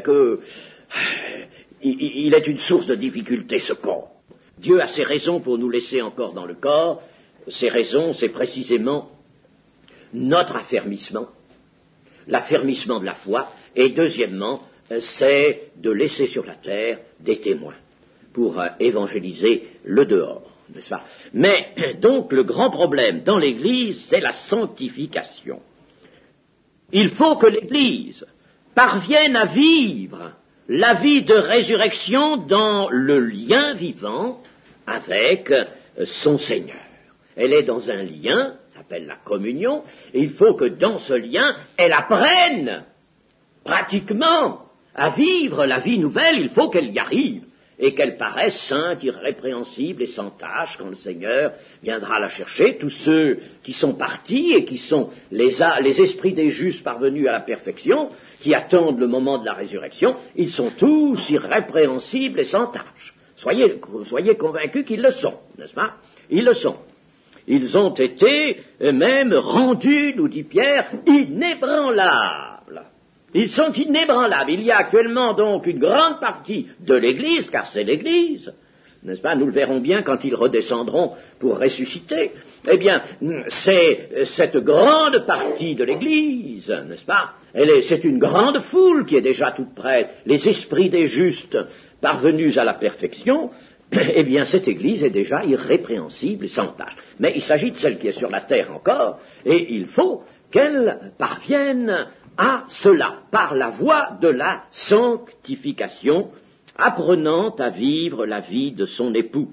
il est une source de difficulté, ce corps. Dieu a ses raisons pour nous laisser encore dans le corps. Ces raisons, c'est précisément notre affermissement, l'affermissement de la foi, et deuxièmement, c'est de laisser sur la terre des témoins pour évangéliser le dehors, n'est-ce pas? Mais donc le grand problème dans l'Église, c'est la sanctification. Il faut que l'Église parvienne à vivre la vie de résurrection dans le lien vivant avec son Seigneur. Elle est dans un lien, ça s'appelle la communion, et il faut que dans ce lien, elle apprenne pratiquement à vivre la vie nouvelle, il faut qu'elle y arrive, et qu'elle paraisse sainte, irrépréhensible et sans tache quand le Seigneur viendra la chercher. Tous ceux qui sont partis et qui sont les esprits des justes parvenus à la perfection, qui attendent le moment de la résurrection, ils sont tous irrépréhensibles et sans tache. Soyez convaincus qu'ils le sont, n'est-ce pas? Ils le sont. Ils ont été même rendus, nous dit Pierre, inébranlables. Ils sont inébranlables. Il y a actuellement donc une grande partie de l'Église, car c'est l'Église, n'est-ce pas? Nous le verrons bien quand ils redescendront pour ressusciter. Eh bien, c'est cette grande partie de l'Église, n'est-ce pas? C'est une grande foule qui est déjà toute prête. Les esprits des justes parvenus à la perfection, eh bien, cette Église est déjà irrépréhensible et sans tache. Mais il s'agit de celle qui est sur la terre encore, et il faut qu'elle parvienne à cela, par la voie de la sanctification, apprenant à vivre la vie de son époux.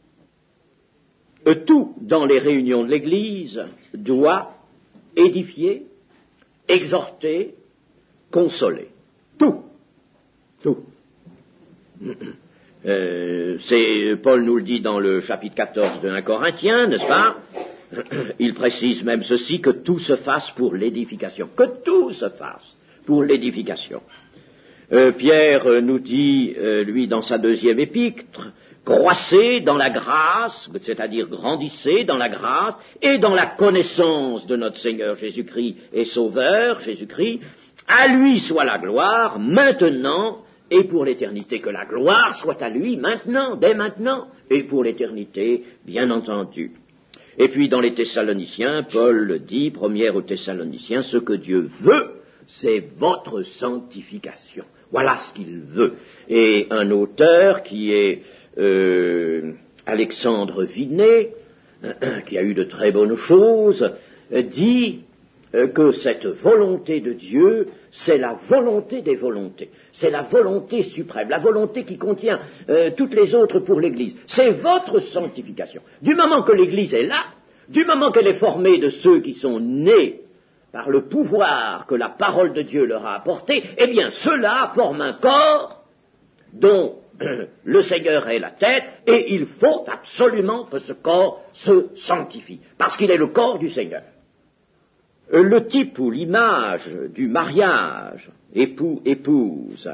Tout dans les réunions de l'Église doit édifier, exhorter, consoler. Tout. Paul nous le dit dans le chapitre 14 de 1 Corinthiens, n'est-ce pas? Il précise même ceci, que tout se fasse pour l'édification. Que tout se fasse pour l'édification. Pierre nous dit, lui, dans sa deuxième épître, croissez dans la grâce, c'est-à-dire grandissez dans la grâce et dans la connaissance de notre Seigneur Jésus-Christ et Sauveur Jésus-Christ. À lui soit la gloire, maintenant et pour l'éternité, que la gloire soit à lui maintenant, dès maintenant, et pour l'éternité, bien entendu. Et puis dans les Thessaloniciens, Paul dit, première aux Thessaloniciens, ce que Dieu veut, c'est votre sanctification. Voilà ce qu'il veut. Et un auteur qui est Alexandre Vinet, qui a eu de très bonnes choses, dit que cette volonté de Dieu, c'est la volonté des volontés, c'est la volonté suprême, la volonté qui contient toutes les autres pour l'Église. C'est votre sanctification. Du moment que l'Église est là, du moment qu'elle est formée de ceux qui sont nés par le pouvoir que la parole de Dieu leur a apporté, eh bien ceux-là forment un corps dont le Seigneur est la tête, et il faut absolument que ce corps se sanctifie, parce qu'il est le corps du Seigneur. Le type ou l'image du mariage, époux-épouse,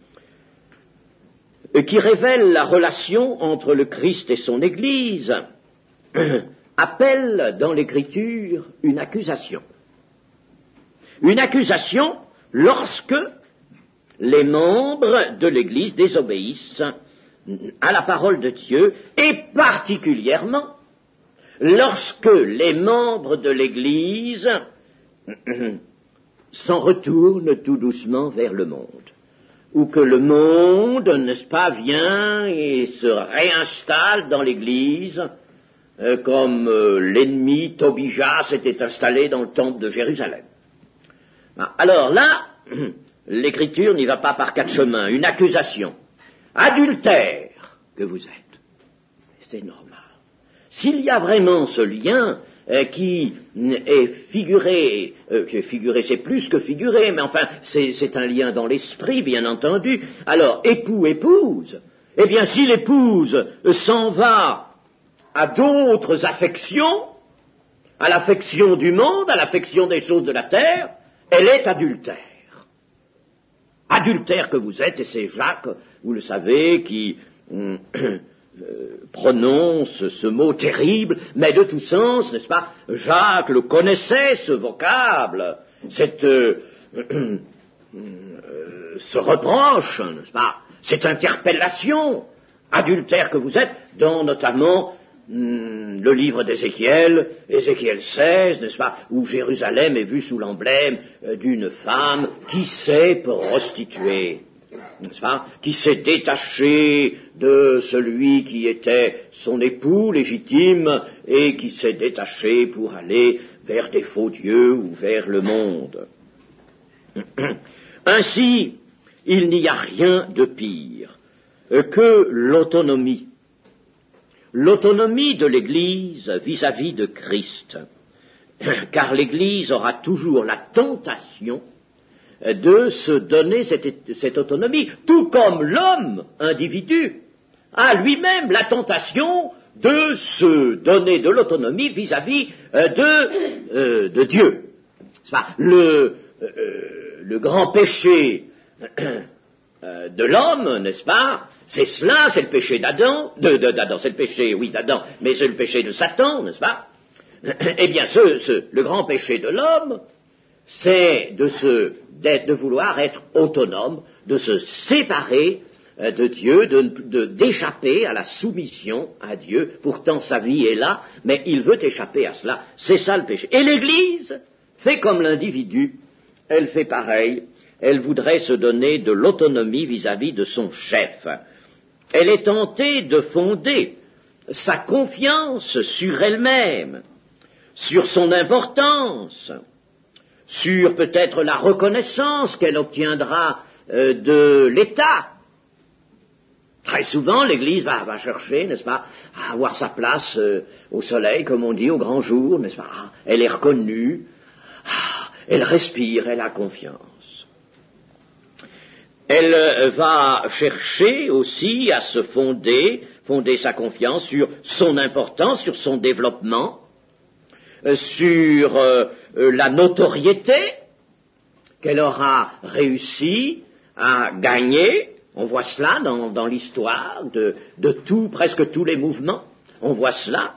qui révèle la relation entre le Christ et son Église, appelle dans l'Écriture une accusation. Une accusation lorsque les membres de l'Église désobéissent à la parole de Dieu, et particulièrement lorsque les membres de l'Église s'en retournent tout doucement vers le monde, ou que le monde, n'est-ce pas, vient et se réinstalle dans l'Église, comme l'ennemi Tobija s'était installé dans le temple de Jérusalem. Alors là, l'Écriture n'y va pas par quatre chemins. Une accusation. Adultère que vous êtes. C'est normal. S'il y a vraiment ce lien qui est figuré, c'est plus que figuré, mais enfin, c'est un lien dans l'esprit, bien entendu. Alors, époux-épouse, eh bien, si l'épouse s'en va à d'autres affections, à l'affection du monde, à l'affection des choses de la terre, elle est adultère. Adultère que vous êtes, et c'est Jacques, vous le savez, qui prononce ce mot terrible, mais de tout sens, n'est-ce pas? Jacques le connaissait, ce vocable, ce reproche, n'est-ce pas? Cette interpellation, adultère que vous êtes, dans notamment le livre d'Ézéchiel, Ézéchiel 16, n'est-ce pas, où Jérusalem est vue sous l'emblème d'une femme qui s'est prostituée, n'est-ce pas, qui s'est détachée de celui qui était son époux légitime et qui s'est détachée pour aller vers des faux dieux ou vers le monde. Ainsi, il n'y a rien de pire que l'autonomie de l'Église vis-à-vis de Christ, car l'Église aura toujours la tentation de se donner cette autonomie, tout comme l'homme, individu, a lui-même la tentation de se donner de l'autonomie vis-à-vis de Dieu. C'est pas le grand péché de l'homme, n'est-ce pas? C'est cela, c'est le péché d'Adam, c'est le péché, oui, d'Adam, mais c'est le péché de Satan, n'est-ce pas? Eh bien, le grand péché de l'homme, c'est de vouloir être autonome, de se séparer de Dieu, d'échapper à la soumission à Dieu. Pourtant, sa vie est là, mais il veut échapper à cela. C'est ça le péché. Et l'Église fait comme l'individu, elle fait pareil. Elle voudrait se donner de l'autonomie vis-à-vis de son chef. Elle est tentée de fonder sa confiance sur elle-même, sur son importance, sur peut-être la reconnaissance qu'elle obtiendra de l'État. Très souvent, l'Église va chercher, n'est-ce pas, à avoir sa place au soleil, comme on dit, au grand jour, n'est-ce pas? Elle est reconnue, elle respire, elle a confiance. Elle va chercher aussi à se fonder sa confiance sur son importance, sur son développement, sur la notoriété qu'elle aura réussi à gagner. On voit cela dans l'histoire de presque tous les mouvements. On voit cela.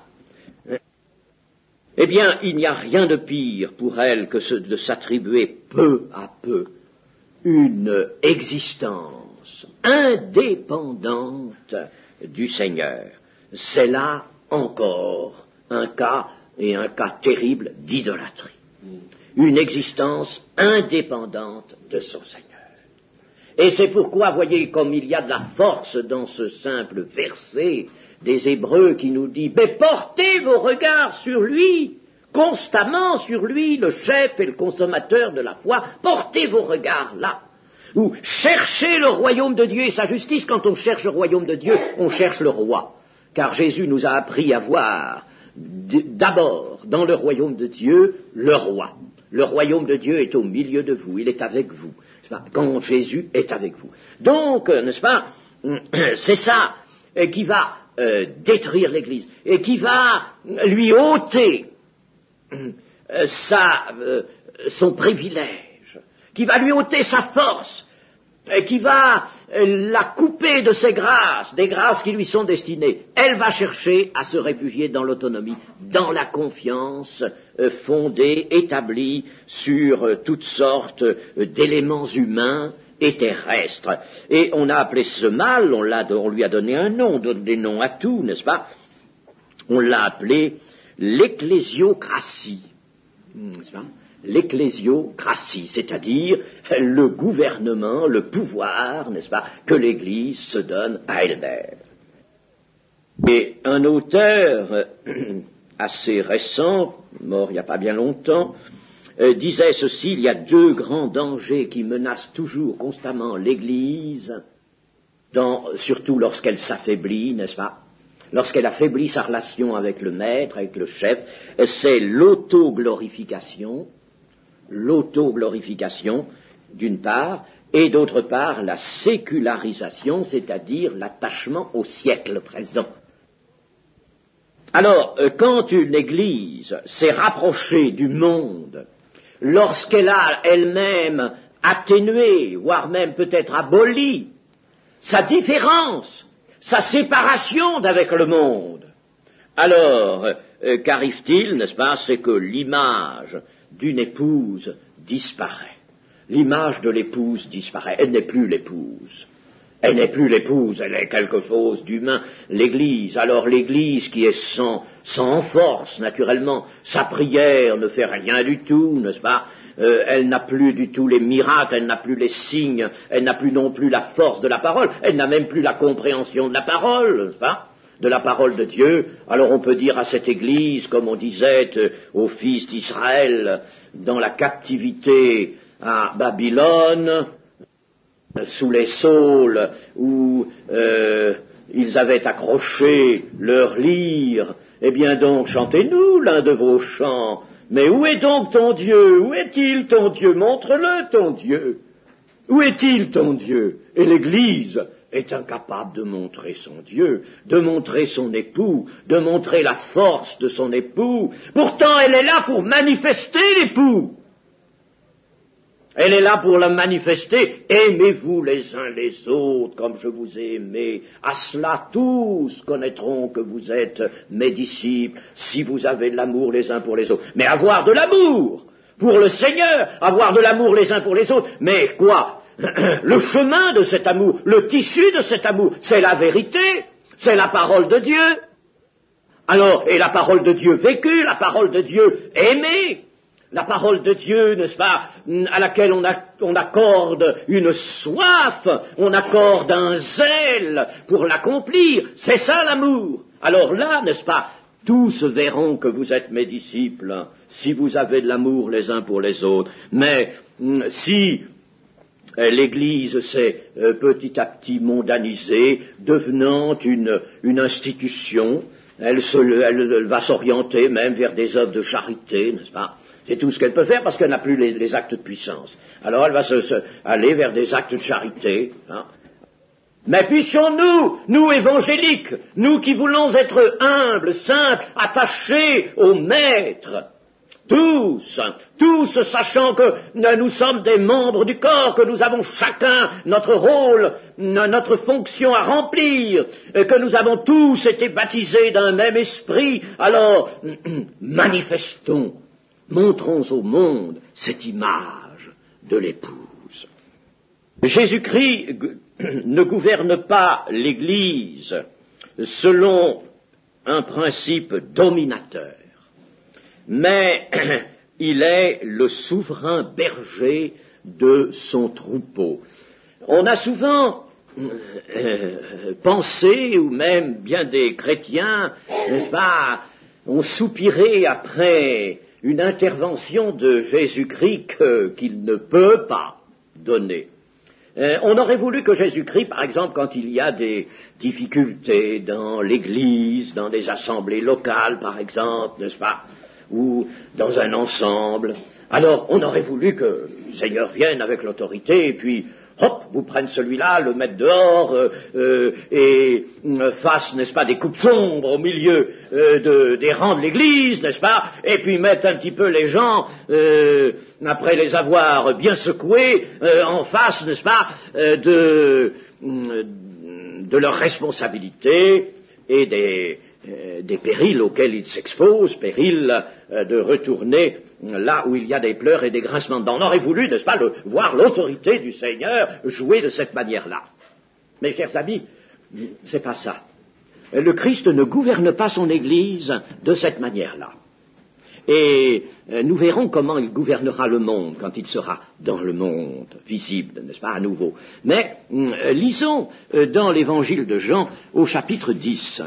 Eh bien, il n'y a rien de pire pour elle que de s'attribuer peu à peu une existence existence indépendante du Seigneur. C'est là encore un cas terrible d'idolâtrie. Une existence indépendante de son Seigneur. Et c'est pourquoi, voyez, comme il y a de la force dans ce simple verset des Hébreux qui nous dit « Mais portez vos regards sur lui, constamment sur lui, le chef et le consommateur de la foi, portez vos regards là. » Ou « Cherchez le royaume de Dieu et sa justice. » Quand on cherche le royaume de Dieu, on cherche le roi. Car Jésus nous a appris à voir d'abord dans le royaume de Dieu le roi. Le royaume de Dieu est au milieu de vous, il est avec vous. Quand Jésus est avec vous. Donc, n'est-ce pas, c'est ça qui va détruire l'Église et qui va lui ôter son privilège, qui va lui ôter sa force, et qui va la couper de ses grâces, des grâces qui lui sont destinées. Elle va chercher à se réfugier dans l'autonomie, dans la confiance fondée, établie sur toutes sortes d'éléments humains et terrestres. Et on a appelé ce mal, on lui a donné un nom, des noms à tout, n'est-ce pas? On l'a appelé l'ecclésiocratie, n'est-ce pas? L'ecclésiocratie, c'est-à-dire le gouvernement, le pouvoir, n'est-ce pas, que l'Église se donne à elle-même. Et un auteur assez récent, mort il n'y a pas bien longtemps, disait ceci: il y a deux grands dangers qui menacent toujours constamment l'Église, surtout lorsqu'elle s'affaiblit, n'est-ce pas? Lorsqu'elle affaiblit sa relation avec le maître, avec le chef, c'est l'autoglorification, d'une part, et d'autre part, la sécularisation, c'est-à-dire l'attachement au siècle présent. Alors, quand une Église s'est rapprochée du monde, lorsqu'elle a elle-même atténué, voire même peut-être aboli, sa différence, sa séparation d'avec le monde, alors, qu'arrive-t-il, n'est-ce pas, c'est que l'image d'une épouse disparaît. L'image de l'épouse disparaît. Elle n'est plus l'épouse. Elle n'est plus l'épouse, elle est quelque chose d'humain. L'Église, alors l'Église qui est sans force, naturellement, sa prière ne fait rien du tout, n'est-ce pas? Elle n'a plus du tout les miracles, elle n'a plus les signes, elle n'a plus non plus la force de la parole, elle n'a même plus la compréhension de la parole, n'est-ce pas? De la parole de Dieu. Alors on peut dire à cette Église, comme on disait aux fils d'Israël dans la captivité à Babylone, sous les saules où ils avaient accroché leur lyre, eh bien donc chantez-nous l'un de vos chants. Mais où est donc ton Dieu? Où est-il ton Dieu? Montre-le ton Dieu. Où est-il ton Dieu? Et l'Église est incapable de montrer son Dieu, de montrer son époux, de montrer la force de son époux. Pourtant, elle est là pour manifester l'époux. Elle est là pour la manifester. Aimez-vous les uns les autres comme je vous ai aimé. À cela tous connaîtront que vous êtes mes disciples si vous avez de l'amour les uns pour les autres. Mais avoir de l'amour pour le Seigneur, avoir de l'amour les uns pour les autres. Mais quoi? Le chemin de cet amour, le tissu de cet amour, c'est la vérité, c'est la parole de Dieu. Alors, et la parole de Dieu vécue, la parole de Dieu aimée, la parole de Dieu, n'est-ce pas, à laquelle on accorde une soif, on accorde un zèle pour l'accomplir, c'est ça l'amour. Alors là, n'est-ce pas, tous verront que vous êtes mes disciples, si vous avez de l'amour les uns pour les autres. Mais si l'Église s'est petit à petit mondanisée, devenant une institution, elle va s'orienter même vers des œuvres de charité, n'est-ce pas? C'est tout ce qu'elle peut faire parce qu'elle n'a plus les actes de puissance. Alors elle va aller vers des actes de charité. Hein. Mais puissions-nous, nous évangéliques, nous qui voulons être humbles, simples, attachés au Maître, tous sachant que nous sommes des membres du corps, que nous avons chacun notre rôle, notre fonction à remplir, que nous avons tous été baptisés d'un même esprit, alors manifestons, montrons au monde cette image de l'épouse. Jésus-Christ ne gouverne pas l'Église selon un principe dominateur, mais il est le souverain berger de son troupeau. On a souvent pensé, ou même bien des chrétiens, n'est-ce pas, ont soupiré après une intervention de Jésus-Christ qu'il ne peut pas donner. On aurait voulu que Jésus-Christ, par exemple, quand il y a des difficultés dans l'Église, dans des assemblées locales, par exemple, n'est-ce pas, ou dans un ensemble, alors on aurait voulu que le Seigneur vienne avec l'autorité et puis, hop, vous prenne celui-là, le mettre dehors et fasse, n'est-ce pas, des coupes sombres au milieu des rangs de l'Église, n'est-ce pas, et puis mettre un petit peu les gens, après les avoir bien secoués, en face, n'est-ce pas, de leurs responsabilités et des périls auxquels ils s'exposent, périls de retourner là où il y a des pleurs et des grincements de dents. On aurait voulu, n'est-ce pas, voir l'autorité du Seigneur jouer de cette manière-là. Mes chers amis, c'est pas ça. Le Christ ne gouverne pas son Église de cette manière-là. Et nous verrons comment il gouvernera le monde quand il sera dans le monde, visible, n'est-ce pas, à nouveau. Mais lisons dans l'Évangile de Jean au chapitre 10.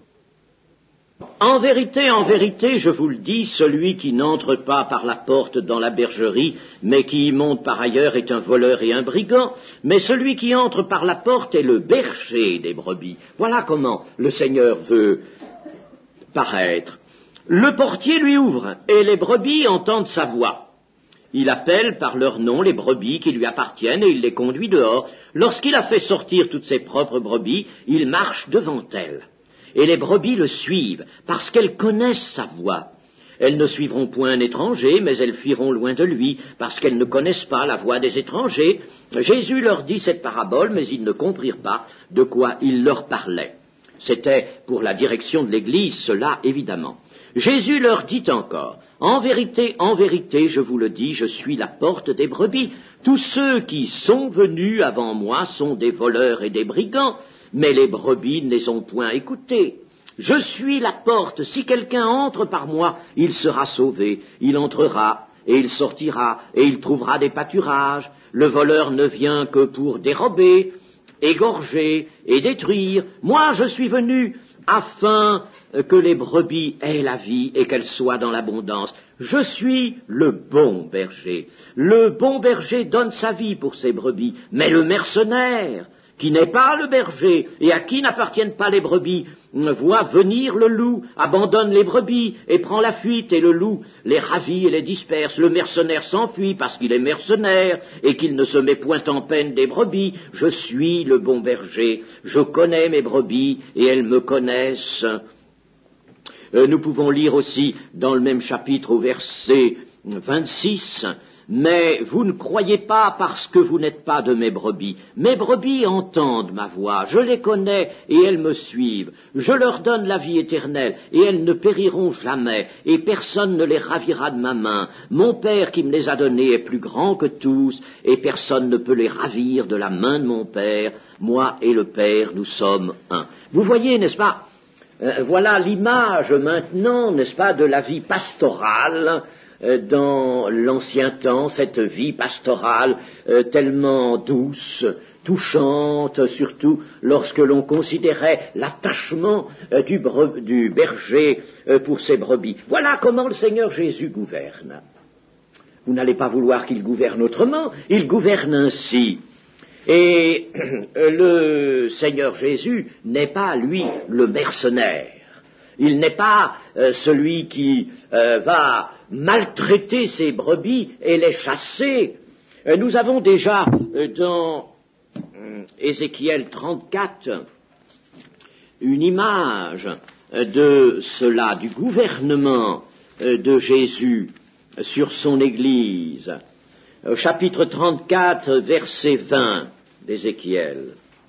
En vérité, je vous le dis, celui qui n'entre pas par la porte dans la bergerie, mais qui y monte par ailleurs est un voleur et un brigand, mais celui qui entre par la porte est le berger des brebis. Voilà comment le Seigneur veut paraître. Le portier lui ouvre, et les brebis entendent sa voix. Il appelle par leur nom les brebis qui lui appartiennent, et il les conduit dehors. Lorsqu'il a fait sortir toutes ses propres brebis, il marche devant elles. Et les brebis le suivent, parce qu'elles connaissent sa voix. Elles ne suivront point un étranger, mais elles fuiront loin de lui, parce qu'elles ne connaissent pas la voix des étrangers. Jésus leur dit cette parabole, mais ils ne comprirent pas de quoi il leur parlait. C'était pour la direction de l'Église, cela évidemment. Jésus leur dit encore, en vérité, je vous le dis, je suis la porte des brebis. Tous ceux qui sont venus avant moi sont des voleurs et des brigands, mais les brebis ne les ont point écoutés. Je suis la porte, si quelqu'un entre par moi, il sera sauvé, il entrera, et il sortira, et il trouvera des pâturages. Le voleur ne vient que pour dérober, égorger et détruire. Moi, je suis venu afin que les brebis aient la vie et qu'elles soient dans l'abondance. Je suis le bon berger. Le bon berger donne sa vie pour ses brebis, mais le mercenaire, qui n'est pas le berger et à qui n'appartiennent pas les brebis, voit venir le loup, abandonne les brebis et prend la fuite, et le loup les ravit et les disperse. Le mercenaire s'enfuit parce qu'il est mercenaire et qu'il ne se met point en peine des brebis. Je suis le bon berger, je connais mes brebis et elles me connaissent. Nous pouvons lire aussi dans le même chapitre au verset 26, « Mais vous ne croyez pas parce que vous n'êtes pas de mes brebis. Mes brebis entendent ma voix, je les connais et elles me suivent. Je leur donne la vie éternelle et elles ne périront jamais et personne ne les ravira de ma main. Mon Père qui me les a donnés est plus grand que tous et personne ne peut les ravir de la main de mon Père. Moi et le Père, nous sommes un. » Vous voyez, n'est-ce pas, voilà l'image maintenant, n'est-ce pas, de la vie pastorale dans l'ancien temps, cette vie pastorale tellement douce, touchante, surtout lorsque l'on considérait l'attachement du berger pour ses brebis. Voilà comment le Seigneur Jésus gouverne. Vous n'allez pas vouloir qu'il gouverne autrement, il gouverne ainsi. Et le Seigneur Jésus n'est pas, lui, le mercenaire. Il n'est pas celui qui va maltraiter ses brebis et les chasser. Nous avons déjà dans Ézéchiel 34 une image de cela, du gouvernement de Jésus sur son Église. Au chapitre 34, verset 20 d'Ézéchiel.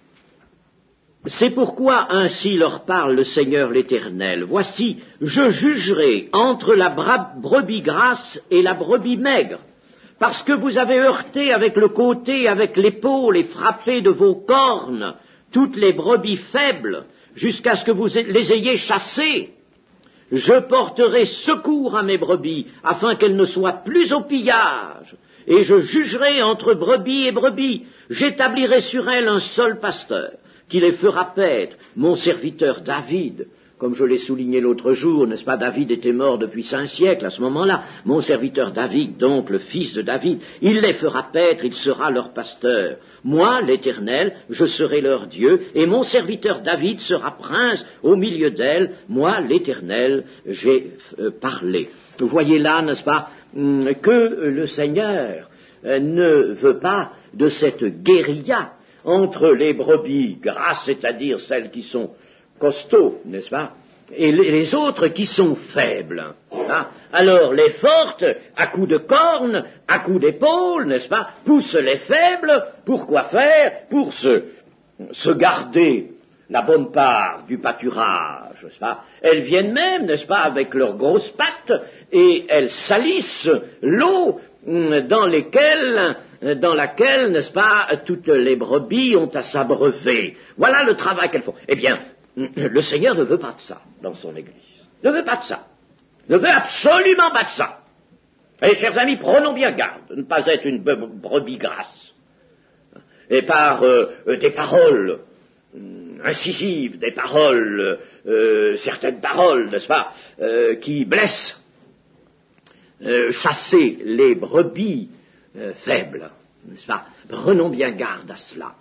C'est pourquoi ainsi leur parle le Seigneur l'Éternel. Voici, je jugerai entre la brebis grasse et la brebis maigre. parce que vous avez heurté avec le côté, avec l'épaule et frappé de vos cornes toutes les brebis faibles, jusqu'à ce que vous les ayez chassées, je porterai secours à mes brebis, afin qu'elles ne soient plus au pillage, et je jugerai entre brebis et brebis, j'établirai sur elles un seul pasteur, qui les fera paître, mon serviteur David. Comme je l'ai souligné l'autre jour, n'est-ce pas, David était mort depuis 5 siècles à ce moment-là, mon serviteur David, donc le fils de David, il les fera paître, il sera leur pasteur. Moi, l'Éternel, je serai leur Dieu, et mon serviteur David sera prince au milieu d'elles, moi, l'Éternel, j'ai parlé. Vous voyez là, n'est-ce pas, que le Seigneur ne veut pas de cette guérilla entre les brebis grasses, c'est-à-dire celles qui sont costauds, n'est-ce pas, et les autres qui sont faibles. Hein. Alors les fortes, à coups de cornes, à coups d'épaule, n'est-ce pas, poussent les faibles, pour quoi faire? Pour se garder la bonne part du pâturage, n'est-ce pas? Elles viennent même, n'est-ce pas, avec leurs grosses pattes, et elles salissent l'eau dans laquelle, n'est-ce pas, toutes les brebis ont à s'abreuver. Voilà le travail qu'elles font. Eh bien, le Seigneur ne veut pas de ça dans son Église. Ne veut pas de ça. Ne veut absolument pas de ça. Et chers amis, prenons bien garde de ne pas être une brebis grasse. Et par des paroles incisives, des paroles, certaines paroles, n'est-ce pas, qui blessent, chasser les brebis faibles, n'est-ce pas? Prenons bien garde à cela.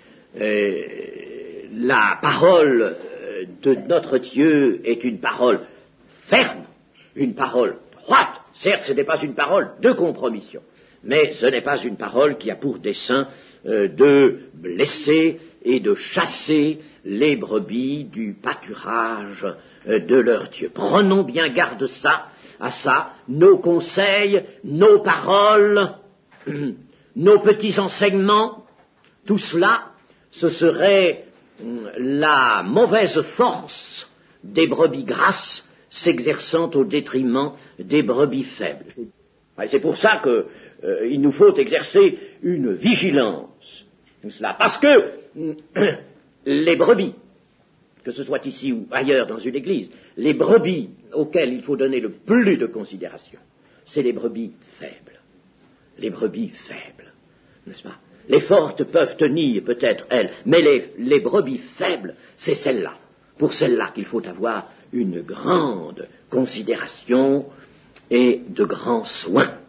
La parole de notre Dieu est une parole ferme, une parole droite. Certes, ce n'est pas une parole de compromission, mais ce n'est pas une parole qui a pour dessein de blesser et de chasser les brebis du pâturage de leur Dieu. Prenons bien garde à ça, nos conseils, nos paroles, nos petits enseignements, tout cela, ce serait la mauvaise force des brebis grasses s'exerçant au détriment des brebis faibles. Et c'est pour ça qu'il nous faut exercer une vigilance, parce que les brebis, que ce soit ici ou ailleurs dans une église, les brebis auxquelles il faut donner le plus de considération, c'est les brebis faibles. Les brebis faibles, n'est-ce pas? Les fortes peuvent tenir peut-être, elles, mais les brebis faibles, c'est celles-là. Pour celles-là qu'il faut avoir une grande considération et de grands soins.